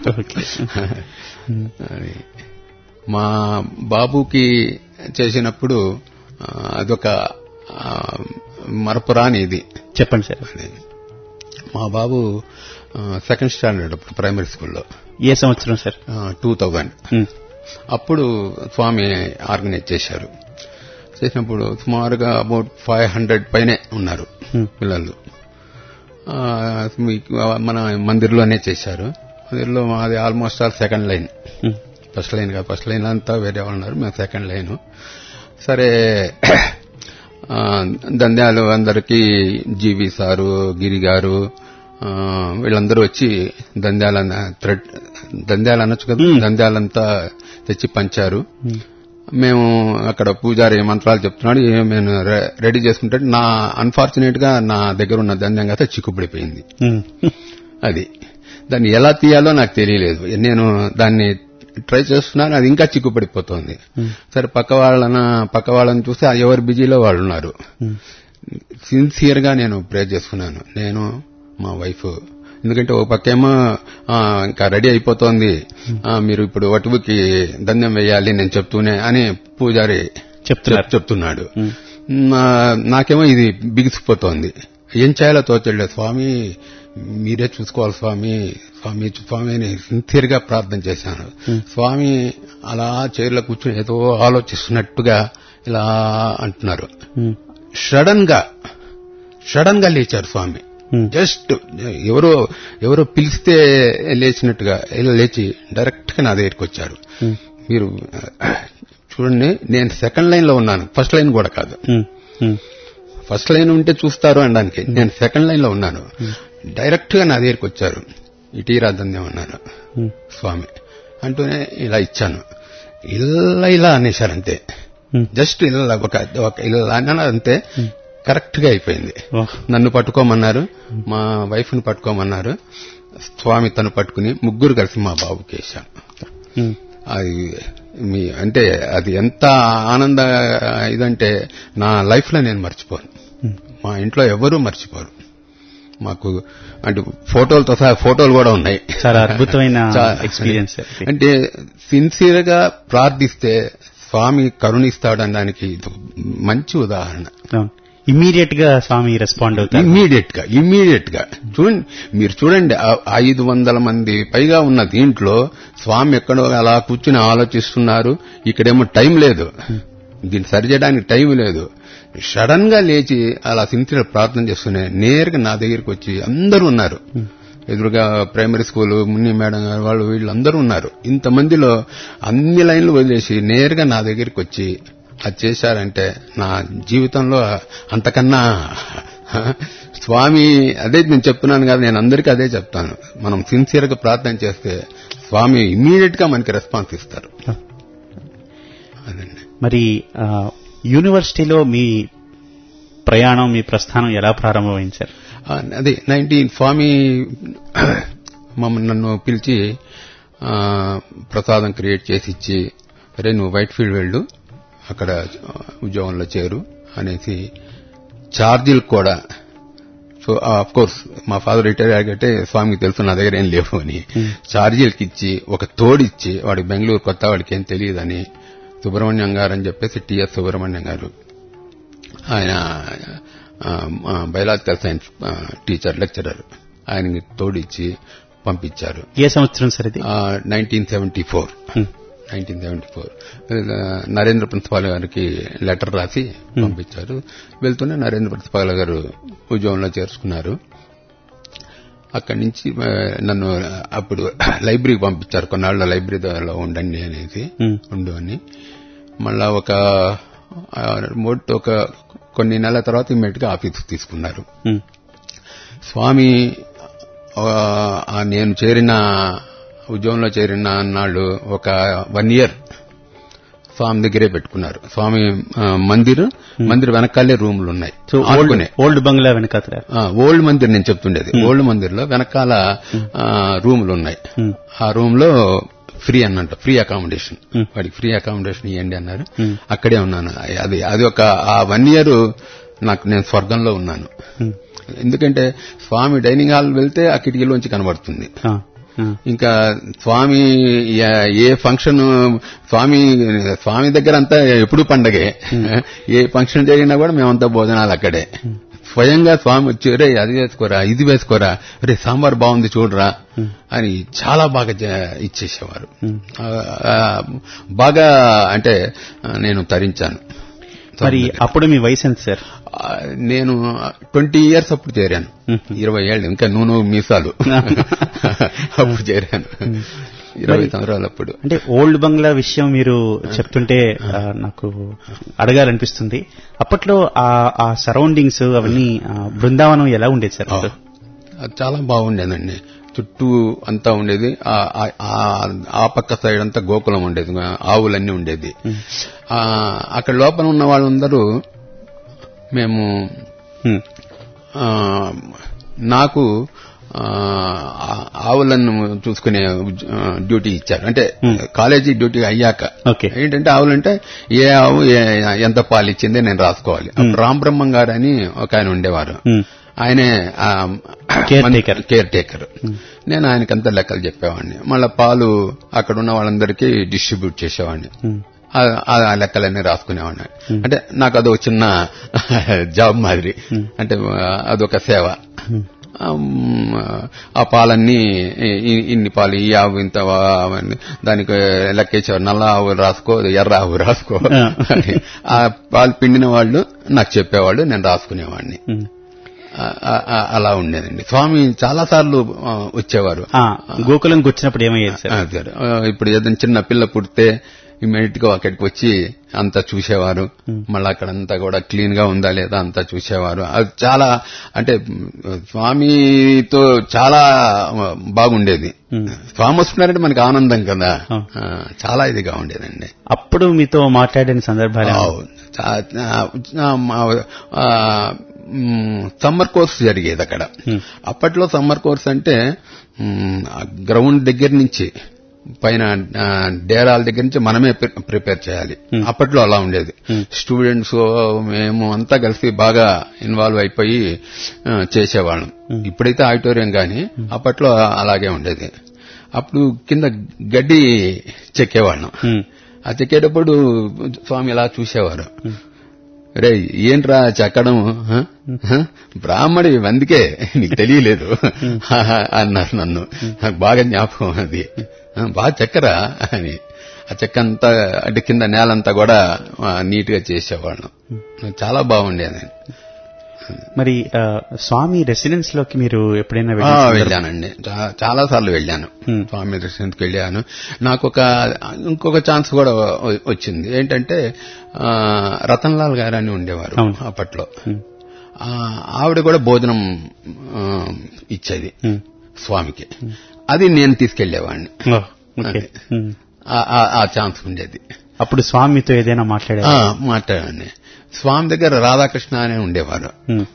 మా బాబుకి చేసినప్పుడు అదొక మరపురాని ఇది. చెప్పండి సార్. మా బాబు సెకండ్ స్టాండర్డ్ ప్రైమరీ స్కూల్లో. ఏ సంవత్సరం సార్? 2000. అప్పుడు స్వామి ఆర్గనైజ్ చేశారు. చేసినప్పుడు సుమారుగా అబౌట్ 500 పైనే ఉన్నారు పిల్లలు. మన మందిర్లోనే చేశారు. మందిర్లో మాది almost all second line, first line కాదు. ఫస్ట్ లైన్ అంతా వేరే వాళ్ళు ఉన్నారు, మేము సెకండ్ లైన్. సరే దంద్యాలు అందరికీ జీవి సారు, గిరి గారు వీళ్ళందరూ వచ్చి దంద్యాలు అనొచ్చు కదా, దంద్యాలంతా తెచ్చి పంచారు. మేము అక్కడ పూజారి మంత్రాలు చెప్తున్నాడు, నేను రెడీ చేసుకుంటే అన్ఫార్చునేట్ గా నా దగ్గర ఉన్న దంద్యం కదా చిక్కుపడిపోయింది. అది దాన్ని ఎలా తీయాలో నాకు తెలియలేదు. నేను దాన్ని ట్రై చేస్తున్నాను, అది ఇంకా చిక్కుపడిపోతుంది. సరే పక్క వాళ్ళని చూస్తే ఎవరు బిజీలో వాళ్ళు ఉన్నారు. సిన్సియర్ గా నేను ప్రే చేసుకున్నాను, నేను మా వైఫ్. ఎందుకంటే ఒక పక్కేమో ఇంకా రెడీ అయిపోతోంది, మీరు ఇప్పుడు వటువుకి దండం వేయాలి నేను చెప్తూనే అని పూజారి చెప్తున్నాడు. నాకేమో ఇది బిగిసిపోతోంది, ఏం చేయాలో తోచలేదు. స్వామి మీరే చూసుకోవాలి స్వామి, స్వామి స్వామి అని సిన్సియర్ గా ప్రార్థన చేశాను. స్వామి అలా చైర్లో కూర్చుని ఏదో ఆలోచిస్తున్నట్టుగా ఇలా అంటున్నారు. సడన్ గా లేచారు స్వామి. జస్ట్ ఎవరో పిలిస్తే లేచినట్టుగా లేచి డైరెక్ట్ గా నా దగ్గరికి వచ్చారు. మీరు చూడండి, నేను సెకండ్ లైన్ లో ఉన్నాను, ఫస్ట్ లైన్ కూడా కాదు. ఫస్ట్ లైన్ ఉంటే చూస్తారు అనడానికి, నేను సెకండ్ లైన్ లో ఉన్నాను. డైరెక్ట్ గా నా దగ్గరికి వచ్చారు. ఇటీరా దంద్యం అన్నారు స్వామి. అంటూనే ఇలా ఇచ్చాను. ఇలా అనేశారు అంతే. జస్ట్ ఇలా ఇలా అన్నా అంతే, కరెక్ట్ గా అయిపోయింది. నన్ను పట్టుకోమన్నారు, మా వైఫ్ ని పట్టుకోమన్నారు. స్వామి తను పట్టుకుని ముగ్గురు కలిసి మా బాబుకి వేశాం. అది అంటే అది ఎంత ఆనంద ఇదంటే నా లైఫ్ లో నేను మర్చిపోను, మా ఇంట్లో ఎవరూ మర్చిపోరు. మాకు అంటే ఫోటోలతో సహా ఫోటోలు కూడా ఉన్నాయి. చాలా అద్భుతమైన ఎక్స్పీరియన్స్. అంటే సిన్సియర్ గా ప్రార్థిస్తే స్వామి కరుణిస్తాడని దానికి మంచి ఉదాహరణ. ఇమ్మీడియట్ గా స్వామి రెస్పాండ్ అవుతారు. ఇమ్మీడియట్ గా చూడండి, మీరు చూడండి 500 మంది పైగా ఉన్న దీంట్లో స్వామి ఎక్కడో అలా కూర్చుని ఆలోచిస్తున్నారు. ఇక్కడేమో టైం లేదు, దీన్ని సరిచేయడానికి టైం లేదు. సడన్ గా లేచి అలా సిన్సియర్ ప్రార్థన చేస్తూనే నేరుగా నా దగ్గరికి వచ్చి అందరూ ఉన్నారు. ఎదురుగా ప్రైమరీ స్కూల్ మున్ని మేడం గారు వాళ్ళు వీళ్ళందరూ ఉన్నారు. ఇంతమందిలో అన్ని లైన్లు వదిలేసి నేరుగా నా దగ్గరికి వచ్చి అది చేశారంటే నా జీవితంలో అంతకన్నా స్వామి, అదే నేను చెప్తున్నాను కదా, నేను అందరికీ అదే చెప్తాను. మనం సిన్సియర్ గా ప్రార్థన చేస్తే స్వామి ఇమ్మీడియట్ గా మనకి రెస్పాన్స్ ఇస్తారు. అదండి. మరి యూనివర్సిటీలో మీ ప్రయాణం, మీ ప్రస్థానం ఎలా ప్రారంభమైంది సార్? అదే స్వామి నన్ను పిలిచి ప్రసాదం క్రియేట్ చేసి ఇచ్చి, అరే నువ్వు వైట్ ఫీల్డ్ వెళ్ళు, అక్కడ ఉద్యోగంలో చేరు అనేసి ఛార్జీలు కూడా. సో ఆఫ్ కోర్స్ మా ఫాదర్ రిటైర్ అయ్యాకంటే స్వామికి తెలుసు నా దగ్గర ఏం లేవు అని ఛార్జీలకి ఇచ్చి ఒక తోడిచ్చి, వాడి బెంగళూరు కొత్త, వాడికి ఏం తెలియదని సుబ్రహ్మణ్యం గారు అని చెప్పేసి టిఎస్ సుబ్రహ్మణ్యం గారు, ఆయన బయలాజికల్ సైన్స్ టీచర్, లెక్చరర్, ఆయనకి తోడిచ్చి పంపించారు. ఏ సంవత్సరం సార్ ఇది? 1974. నరేంద్ర ప్రిన్సిపాల్ గారికి లెటర్ రాసి పంపించారు. వెళ్తూనే నరేంద్ర ప్రిన్సిపాల్ గారు ఉద్యోగంలో చేర్చుకున్నారు. అక్కడి నుంచి నన్ను అప్పుడు లైబ్రరీకి పంపించారు. కొన్నాళ్ళు లైబ్రరీలో ఉండండి అనేసి ఉండు అని. మళ్ళా ఒక కొన్ని నెలల తర్వాత ఇమ్మీడియట్ గా ఆఫీస్కి తీసుకున్నారు. స్వామి నేను ఉద్యోగంలో చేరిన అన్నాళ్ళు ఒక 1 year స్వామి దగ్గరే పెట్టుకున్నారు. స్వామి మందిర్ వెనకాలే రూములు ఉన్నాయి. ఓల్డ్ బంగ్లా వెనకాల ఓల్డ్ మందిర్ నేను చెప్తుండేది. ఓల్డ్ మందిర్లో వెనకాల రూములు ఉన్నాయి. ఆ రూమ్ లో ఫ్రీ అన్నట్టు, ఫ్రీ అకామిడేషన్, వాడికి ఫ్రీ అకామిడేషన్ ఇవ్వండి అన్నారు. అక్కడే ఉన్నాను. అది ఒక 1 year నేను స్వర్గంలో ఉన్నాను. ఎందుకంటే స్వామి డైనింగ్ హాల్ వెళ్తే ఆ కిటికీలోంచి కనబడుతుంది. ఇంకా స్వామి ఏ ఫంక్షన్, స్వామి దగ్గర అంతా ఎప్పుడు పండగే. ఏ ఫంక్షన్ జరిగినా కూడా మేమంతా భోజనాలు అక్కడే. స్వయంగా స్వామి వచ్చి, రే అది వేసుకోరా, ఇది వేసుకోరా, రే సాంబార్ బాగుంది చూడరా అని చాలా బాగా ఇచ్చేసేవారు. బాగా అంటే నేను తరించాను. మరి అప్పుడు మీ వయసు ఎంత సార్? నేను 20 years అప్పుడు చేరాను. 20 ఏళ్ళు, ఇంకా నూనె మీసాలు అప్పుడు చేరాను. 20 సంవత్సరాలు అప్పుడు. అంటే ఓల్డ్ బంగ్లా విషయం మీరు చెప్తుంటే నాకు అడగాలనిపిస్తుంది. అప్పట్లో ఆ సరౌండింగ్స్ అవన్నీ, బృందావనం ఎలా ఉండేది సార్? చాలా బాగుండేదండి. చుట్టూ అంతా ఉండేది. ఆ పక్క సైడ్ అంతా గోకులం ఉండేది, ఆవులన్నీ ఉండేది. అక్కడ లోపల ఉన్న వాళ్ళందరూ మేము, నాకు ఆవులను చూసుకునే డ్యూటీ ఇచ్చారు. అంటే కాలేజీ డ్యూటీ అయ్యాక ఏంటంటే ఆవులంటే ఏ ఆవు ఎంత పాలు ఇచ్చిందే నేను రాసుకోవాలి. అప్పుడు రామబ్రహ్మం గారు అని ఒక ఆయన ఉండేవారు. ఆయనే కేర్ టేకర్. నేను ఆయనకంతా లెక్కలు చెప్పేవాడిని. మళ్ళా పాలు అక్కడ ఉన్న వాళ్ళందరికీ డిస్ట్రిబ్యూట్ చేసేవాడిని. ఆ లెక్కలన్నీ రాసుకునేవాడిని. అంటే నాకు అదొక చిన్న జాబ్ మాదిరి, అంటే అదొక సేవ. ఆ పాలన్నీ ఇన్ని పాలు, ఈ ఆవు ఇంత, దానికి లెక్కేసేవారు. నల్ల ఆవు రాసుకో, ఎర్ర ఆవు రాసుకో అని. ఆ పాలు పిండిన వాళ్ళు నాకు చెప్పేవాళ్ళు, నేను రాసుకునేవాడిని. అలా ఉండేదండి. స్వామి చాలా సార్లు వచ్చేవారు. గోకులంకి వచ్చినప్పుడు ఏమయ్యేది సార్? ఇప్పుడు ఏదైనా చిన్న పిల్ల పుడితే ఇమ్మీడియట్ గా అక్కడికి వచ్చి అంతా చూసేవారు. మళ్ళీ అక్కడంతా కూడా క్లీన్ గా ఉందా లేదా అంతా చూసేవారు. అది చాలా, అంటే స్వామితో చాలా బాగుండేది. స్వామి వస్తున్నారంటే మనకి ఆనందం కదా, చాలా ఇదిగా ఉండేదండి. అప్పుడు మీతో మాట్లాడిన సందర్భాలు సమ్మర్ కోర్స్ జరిగేది అక్కడ. అప్పట్లో సమ్మర్ కోర్స్ అంటే గ్రౌండ్ దగ్గర నుంచి పైన డేరాల దగ్గర నుంచి మనమే ప్రిపేర్ చేయాలి. అప్పట్లో అలా ఉండేది. స్టూడెంట్స్ మేము అంతా కలిసి బాగా ఇన్వాల్వ్ అయిపోయి చేసేవాళ్ళం. ఇప్పుడైతే ఆడిటోరియం కానీ అప్పట్లో అలాగే ఉండేది. అప్పుడు కింద గడ్డి చెక్కేవాళ్ళం. ఆ చెక్కేటప్పుడు స్వామి ఇలా చూసేవారు. రే ఏంట్రా చెక్కడం, బ్రాహ్మడి అందుకే నీకు తెలియలేదు అన్నారు నన్ను. నాకు బాగా జ్ఞాపకం అది. బాగా చెక్కరా అని. ఆ చెక్క అంతా అంటే కింద నేలంతా కూడా నీట్ గా చేసేవాళ్ళం. చాలా బాగుండేది. మరి స్వామి రెసిడెన్స్ లోకి మీరు ఎప్పుడైనా వెళ్ళానండి, చాలా సార్లు వెళ్ళాను. స్వామి రెసిడెన్స్ కి వెళ్ళాను. నాకు ఇంకొక ఛాన్స్ కూడా వచ్చింది. ఏంటంటే రతన్లాల్ గారు అని ఉండేవారు అప్పట్లో. ఆవిడ కూడా భోజనం ఇచ్చేది స్వామికి. అది నేను తీసుకెళ్లేవాడిని. ఆ ఛాన్స్ ఉండేది. అప్పుడు స్వామితో ఏదైనా మాట్లాడండి. స్వామి దగ్గర రాధాకృష్ణ అనే ఉండేవారు.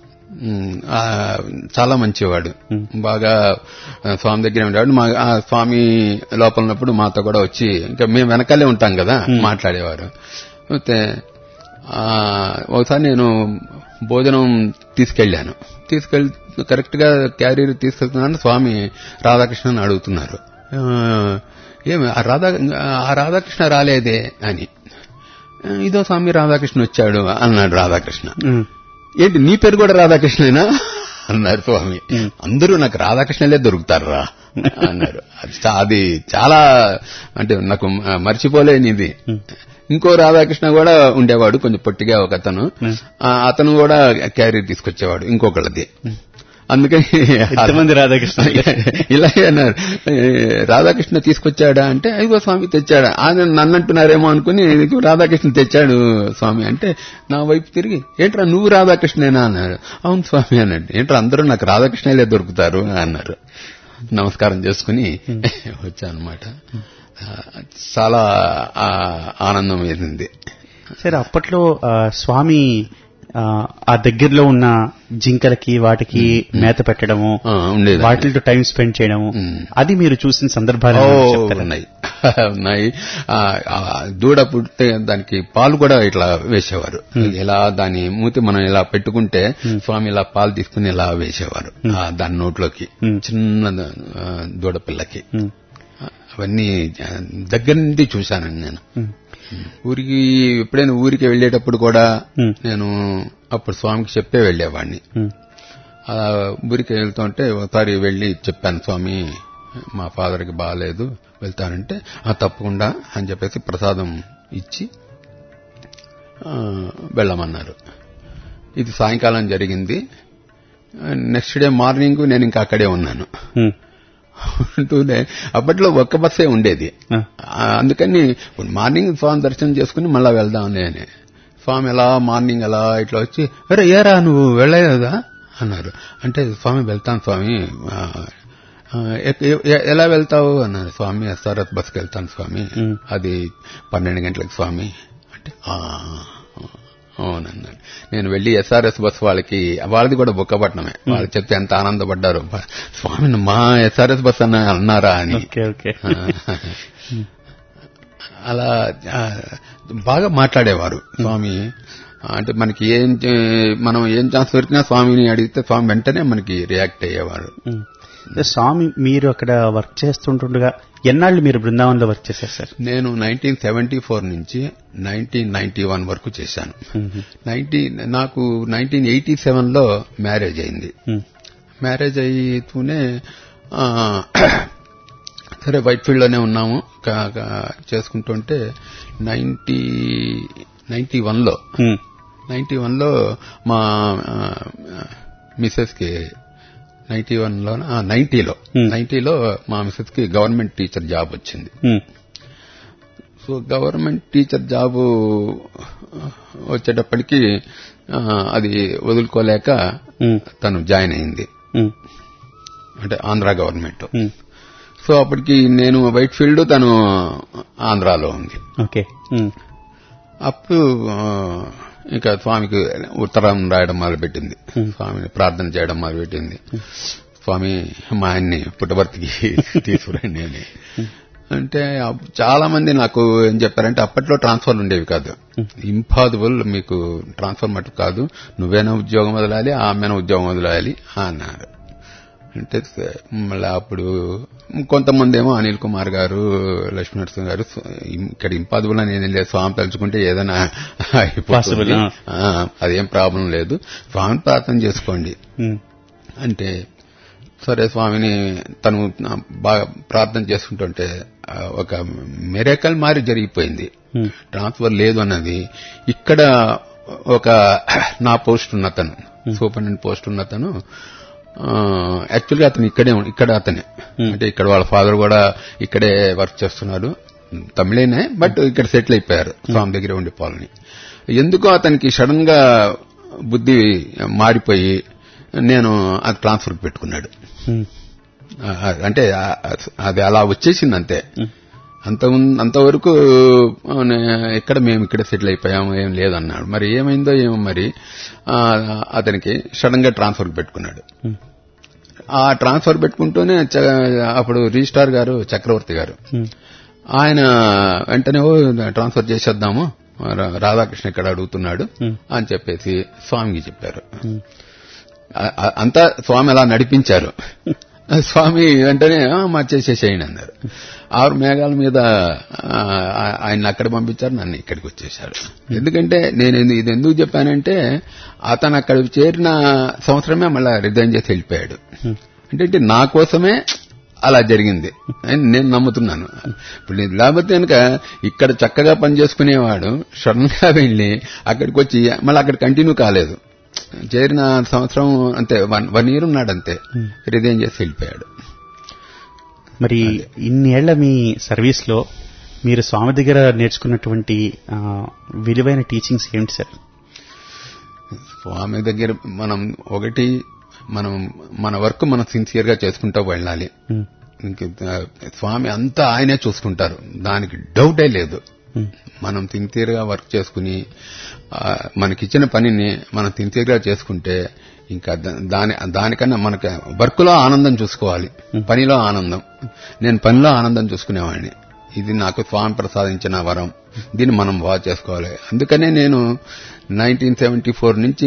చాలా మంచివాడు. బాగా స్వామి దగ్గర ఉండేవాడు. స్వామి లోపల ఉన్నప్పుడు మాతో కూడా వచ్చి, ఇంకా మేము వెనకాలే ఉంటాం కదా, మాట్లాడేవారు. అయితే ఒకసారి నేను భోజనం తీసుకెళ్లాను. కరెక్ట్ గా క్యారియర్ తీసుకెళ్తున్నాను. స్వామి రాధాకృష్ణని అడుగుతున్నారు, ఏమి ఆ రాధాకృష్ణ రాలేదే అని. ఇదో స్వామి రాధాకృష్ణ వచ్చాడు అన్నాడు రాధాకృష్ణ. ఏంటి నీ పేరు కూడా రాధాకృష్ణేనా అన్నారు స్వామి. అందరూ నాకు రాధాకృష్ణలే దొరుకుతారా అన్నారు. అది చాలా అంటే నాకు మర్చిపోలేనిది. ఇంకో రాధాకృష్ణ కూడా ఉండేవాడు, కొంచెం పొట్టిగా ఒక అతను కూడా క్యారియర్ తీసుకొచ్చేవాడు ఇంకొకళ్ళది. అందుకని ఎంతమంది రాధాకృష్ణ ఇలాగే అన్నారు. రాధాకృష్ణ తీసుకొచ్చాడా అంటే అయ్యో స్వామి తెచ్చాడా అని నన్నంటున్నారేమో అనుకుని రాధాకృష్ణ తెచ్చాడు స్వామి అంటే, నా వైపు తిరిగి ఏంట్రా నువ్వు రాధాకృష్ణేనా అన్నారు. అవును స్వామి అన్నాడు. ఏంట్రా అందరూ నాకు రాధాకృష్ణలే దొరుకుతారు అన్నారు. నమస్కారం చేసుకుని వచ్చానమాట. చాలా ఆనందం వేసింది. సరే, అప్పట్లో స్వామి ఆ దగ్గరలో ఉన్న జింకలకి వాటికి మేత పెట్టడము, వాటితో టైం స్పెండ్ చేయడము, అది మీరు చూసిన సందర్భాలు ఉన్నాయి. దూడ పుట్టే దానికి పాలు కూడా ఇట్లా వేసేవారు. ఇలా దాని మూతి మనం ఇలా పెట్టుకుంటే స్వామి ఇలా పాలు తీసుకుని ఇలా వేసేవారు దాని నోట్లోకి, చిన్న దూడ పిల్లకి. అవన్నీ దగ్గర నుండి చూశానండి నేను. ఎప్పుడైనా ఊరికి వెళ్లేటప్పుడు కూడా నేను అప్పుడు స్వామికి చెప్పే వెళ్లేవాడిని. ఊరికి వెళ్తుంటే ఒకసారి వెళ్లి చెప్పాను, స్వామి మా ఫాదర్కి బాగాలేదు వెళ్తానంటే తప్పకుండా అని చెప్పేసి ప్రసాదం ఇచ్చి వెళ్ళమన్నారు. ఇది సాయంకాలం జరిగింది. నెక్స్ట్ డే మార్నింగ్ నేను ఇంకా అక్కడే ఉన్నాను. ఉంటూనే అప్పట్లో ఒక్క బస్సే ఉండేది. అందుకని మార్నింగ్ స్వామి దర్శనం చేసుకుని మళ్ళా వెళ్దాంలే అని. స్వామి ఎలా మార్నింగ్ అలా ఇట్లా వచ్చి, అరే ఏరా నువ్వు వెళ్ళలేదా అన్నారు. అంటే స్వామి వెళ్తాను స్వామి. ఎలా వెళ్తావు అన్నారు. స్వామి ఎస్ఆర్ఎస్ బస్కి వెళ్తాను స్వామి, అది 12 గంటలకు స్వామి అంటే అవునన్నాడు. నేను వెళ్లి ఎస్ఆర్ఎస్ బస్ వాళ్ళది కూడా బుక్కపట్నమే. వాళ్ళు చెప్తే ఎంత ఆనందపడ్డారు, స్వామి మా ఎస్ఆర్ఎస్ బస్ అన్నారా అని. అలా బాగా మాట్లాడేవారు స్వామి. అంటే మనకి మనం ఏం ఛాన్స్ దొరికినా స్వామిని అడిగితే స్వామి వెంటనే మనకి రియాక్ట్ అయ్యేవారు. స్వామి మీరు అక్కడ వర్క్ చేస్తుండగా ఎన్నాళ్ళు మీరు బృందావనంలో వర్క్ చేశారు సార్? నేను 1974 నుంచి 1991 వరకు చేశాను. నాకు 1987లో మ్యారేజ్ అయింది. మ్యారేజ్ అయితూనే సరే వైట్ ఫీల్డ్ లోనే ఉన్నాము చేసుకుంటుంటే 91లో మా మిసెస్ కి 90లో మా మిసెస్ కి గవర్నమెంట్ టీచర్ జాబ్ వచ్చింది. సో గవర్నమెంట్ టీచర్ జాబ్ వచ్చేటప్పటికి అది వదులుకోలేక తను జాయిన్ అయింది, అంటే ఆంధ్ర గవర్నమెంట్. సో అప్పటికి నేను వైట్ ఫీల్డ్, తను ఆంధ్రాలో ఉంది. ఓకే. అప్పుడు ఇంకా స్వామికి ఉత్తరం రాయడం మొదలుపెట్టింది, స్వామిని ప్రార్థన చేయడం మొదలుపెట్టింది. స్వామి మా ఆయన్ని పుట్టబర్తికి తీసుకురండి అని. అంటే చాలా మంది నాకు ఏం చెప్పారంటే, అప్పట్లో ట్రాన్స్ఫర్లు ఉండేవి కాదు, ఇంపాసిబుల్, మీకు ట్రాన్స్ఫర్ మటుకు కాదు, నువ్వేనా ఉద్యోగం వదలాలి, ఆమెనా ఉద్యోగం వదలాలి అన్నారు. అంటే మళ్ళీ అప్పుడు కొంతమంది ఏమో అనిల్ కుమార్ గారు, లక్ష్మీనరసింహ గారు, ఇక్కడ ఇంపాసిబుల్ అని ఏం లేదు, స్వామి తలుచుకుంటే ఏదైనా అయిపోతుంది, అదేం ప్రాబ్లం లేదు, స్వామిని ప్రార్థన చేసుకోండి అంటే, సరే స్వామిని తను బాగా ప్రార్థన చేసుకుంటుంటే ఒక మిరకల్ మారి జరిగిపోయింది. ట్రాన్స్ఫర్ లేదు అన్నది. ఇక్కడ ఒక నా పోస్ట్ ఉన్నతను, సూపరింటెండెంట్ పోస్ట్ ఉన్నతను, యాక్చువల్గా అతను ఇక్కడ అతనే, అంటే ఇక్కడ వాళ్ళ ఫాదర్ కూడా ఇక్కడే వర్క్ చేస్తున్నారు, తమిళేనే, బట్ ఇక్కడ సెటిల్ అయిపోయారు స్వామి దగ్గర ఉండిపోవాలని. ఎందుకో అతనికి సడన్ గా బుద్ధి మారిపోయి నేను అది ట్రాన్స్ఫర్ పెట్టుకున్నాడు. అంటే అది అలా వచ్చేసింది అంతే. అంతవరకు ఇక్కడ మేము ఇక్కడ సెటిల్ అయిపోయాము, ఏం లేదన్నాడు. మరి ఏమైందో ఏమో, మరి అతనికి సడన్ గా ట్రాన్స్ఫర్ పెట్టుకున్నాడు. ఆ ట్రాన్స్ఫర్ పెట్టుకుంటూనే అప్పుడు రిజిస్ట్రార్ గారు చక్రవర్తి గారు, ఆయన వెంటనే ట్రాన్స్ఫర్ చేసేద్దాము, రాధాకృష్ణ ఇక్కడ అడుగుతున్నాడు అని చెప్పేసి స్వామికి చెప్పారు. అంతా స్వామి అలా నడిపించారు. స్వామి వెంటనే మార్చేసేసేయండి అన్నారు. 6 మేఘాల మీద ఆయన అక్కడ పంపించారు, నన్ను ఇక్కడికి వచ్చేశాడు. ఎందుకంటే నేను ఇది ఎందుకు చెప్పానంటే, అతను అక్కడ చేరిన సంవత్సరమే మళ్ళా రిజైన్ చేసి వెళ్ళిపోయాడు. అంటే నా కోసమే అలా జరిగింది అని నేను నమ్ముతున్నాను. ఇప్పుడు లేకపోతే కనుక ఇక్కడ చక్కగా పనిచేసుకునేవాడు సడన్ గా వెళ్ళి అక్కడికి వచ్చి మళ్ళీ అక్కడ కంటిన్యూ కాలేదు. చేరిన సంవత్సరం అంతే, 1 year ఉన్నాడంతే, రిజైన్ చేసి వెళ్ళిపోయాడు. మరి ఇన్నేళ్ల మీ సర్వీస్ లో మీరు స్వామి దగ్గర నేర్చుకున్నటువంటి విలువైన టీచింగ్స్ ఏంటి సార్? స్వామి దగ్గర మనం మన వర్క్ మనం సిన్సియర్ గా చేసుకుంటూ వెళ్ళాలి. స్వామి అంతా ఆయనే చూసుకుంటారు, దానికి డౌటే లేదు. మనం సిన్సియర్ గా వర్క్ చేసుకుని మనకిచ్చిన పనిని మనం సిన్సియర్ గా చేసుకుంటే ఇంకా దానికన్నా మనకి వర్క్ లో ఆనందం చూసుకోవాలి, పనిలో ఆనందం. నేను పనిలో ఆనందం చూసుకునేవాడిని. ఇది నాకు స్వామి ప్రసాదించిన వరం, దీన్ని మనం బాగా చేసుకోవాలి. అందుకనే నేను 1974 నుంచి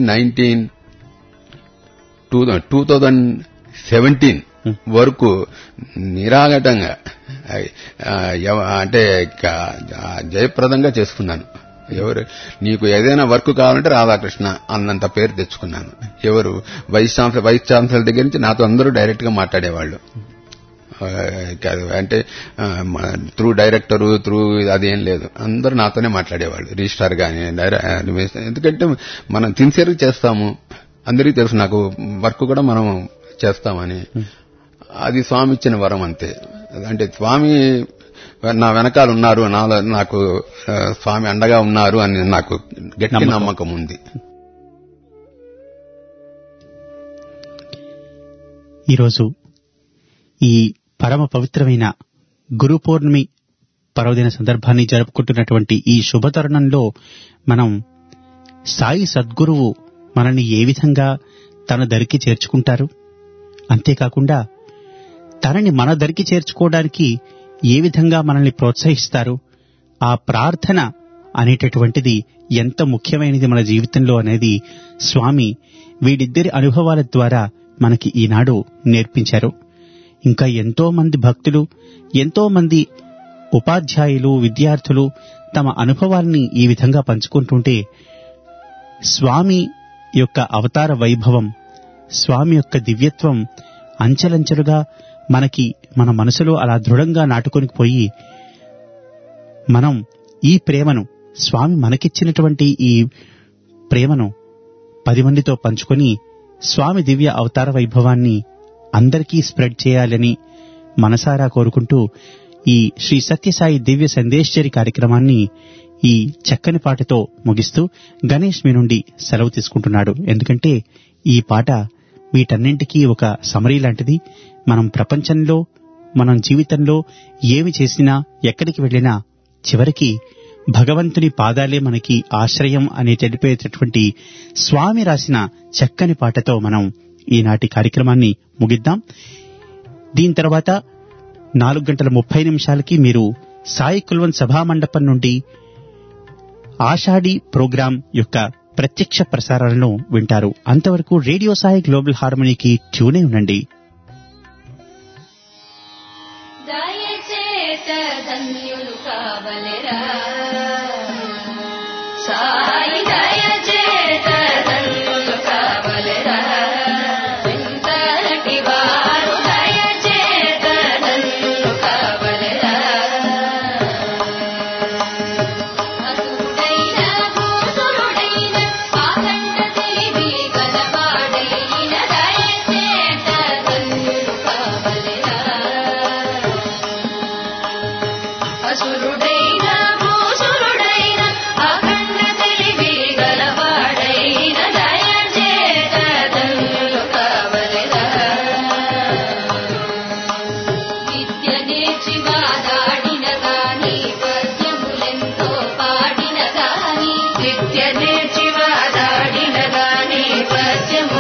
2017 వరకు నిరాఘటంగా అంటే జయప్రదంగా చేసుకున్నాను. నీకు ఏదైనా వర్క్ కావాలంటే రాధాకృష్ణ అన్నంత పేరు తెచ్చుకున్నాను. వైస్ ఛాన్సలర్ దగ్గర నుంచి నాతో అందరూ డైరెక్ట్ గా మాట్లాడేవాళ్ళు. అంటే త్రూ డైరెక్టరు త్రూ అదేం లేదు, అందరూ నాతోనే మాట్లాడేవాళ్ళు, రిజిస్ట్రార్ గానీ ఎందుకంటే మనం సిన్సియర్గా చేస్తాము. అందరికీ తెలుసు నాకు వర్క్ కూడా మనం చేస్తామని. అది స్వామి ఇచ్చిన వరం అంతే. అంటే స్వామి నా వెనకాల ఉన్నారు, నాకు స్వామి అండగా ఉన్నారు అని నాకు గట్టి నమ్మకం ఉంది. ఈరోజు ఈ పరమ పవిత్రమైన గురు పౌర్ణమి పర్వదిన సందర్భాన్ని జరుపుకుంటున్నటువంటి ఈ శుభతరుణంలో మనం సాయి సద్గురువు మనల్ని ఏ విధంగా తన దరికి చేర్చుకుంటారు, అంతేకాకుండా తనని మన దరికి చేర్చుకోవడానికి ఏ విధంగా మనల్ని ప్రోత్సహిస్తారు, ఆ ప్రార్థన అనేటటువంటిది ఎంత ముఖ్యమైనది మన జీవితంలో అనేది స్వామి వీడిద్దరి అనుభవాల ద్వారా మనకి ఈనాడు నేర్పించారు. ఇంకా ఎంతో మంది భక్తులు, ఎంతో మంది ఉపాధ్యాయులు, విద్యార్థులు తమ అనుభవాల్ని ఈ విధంగా పంచుకుంటుంటే స్వామి యొక్క అవతార వైభవం, స్వామి యొక్క దివ్యత్వం అంచెలంచెలుగా మనకి మన మనసులో అలా దృఢంగా నాటుకొని పోయి మనం ఈ ప్రేమను, స్వామి మనకిచ్చినటువంటి ఈ ప్రేమను 10 మందితో పంచుకొని స్వామి దివ్య అవతార వైభవాన్ని అందరికీ స్ప్రెడ్ చేయాలని మనసారా కోరుకుంటూ ఈ శ్రీ సత్యసాయి దివ్య సందేశ్చరి కార్యక్రమాన్ని ఈ చక్కని పాటతో ముగిస్తూ గణేష్ మీ నుండి సెలవు తీసుకుంటున్నాడు. ఎందుకంటే ఈ పాట వీటన్నింటికీ ఒక సమరీ లాంటిది. మనం ప్రపంచంలో, మనం జీవితంలో ఏమి చేసినా, ఎక్కడికి వెళ్ళినా చివరికి భగవంతుని పాదాలే మనకి ఆశ్రయం అని తెలిపేటటువంటి స్వామి రాసిన చక్కని పాటతో మనం ఈనాటి కార్యక్రమాన్ని ముగిద్దాం. దీని తర్వాత 4:30 మీరు సాయి కుల్వన్ సభామండపం నుండి ఆషాఢీ ప్రోగ్రాం యొక్క ప్రత్యక్ష ప్రసారాలను వింటారు. అంతవరకు రేడియో సాయి గ్లోబల్ హార్మనీకి ట్యూనే ఉండండి. దయచేత ధన్యులు కావలెరా సాయి దయచేత ధన్యులు కావలెరా ఇంతటి వారు దయచేత ధన్యులు కావలెరా అసురుడైన భూసురుడైన ఆఖండ దేవి గలవాడైన దయచేత ధన్యులు కావలెరా అసురుడైన భూసురుడైన అఖండ తెలివి గలవాడైన దయచేత ధన్యులు కావలెరా విద్య నేర్చి వాదాడిన గాని పద్యములెంతో పాడిన గాని విద్య నేర్చి వాదాడిన గాని పద్యము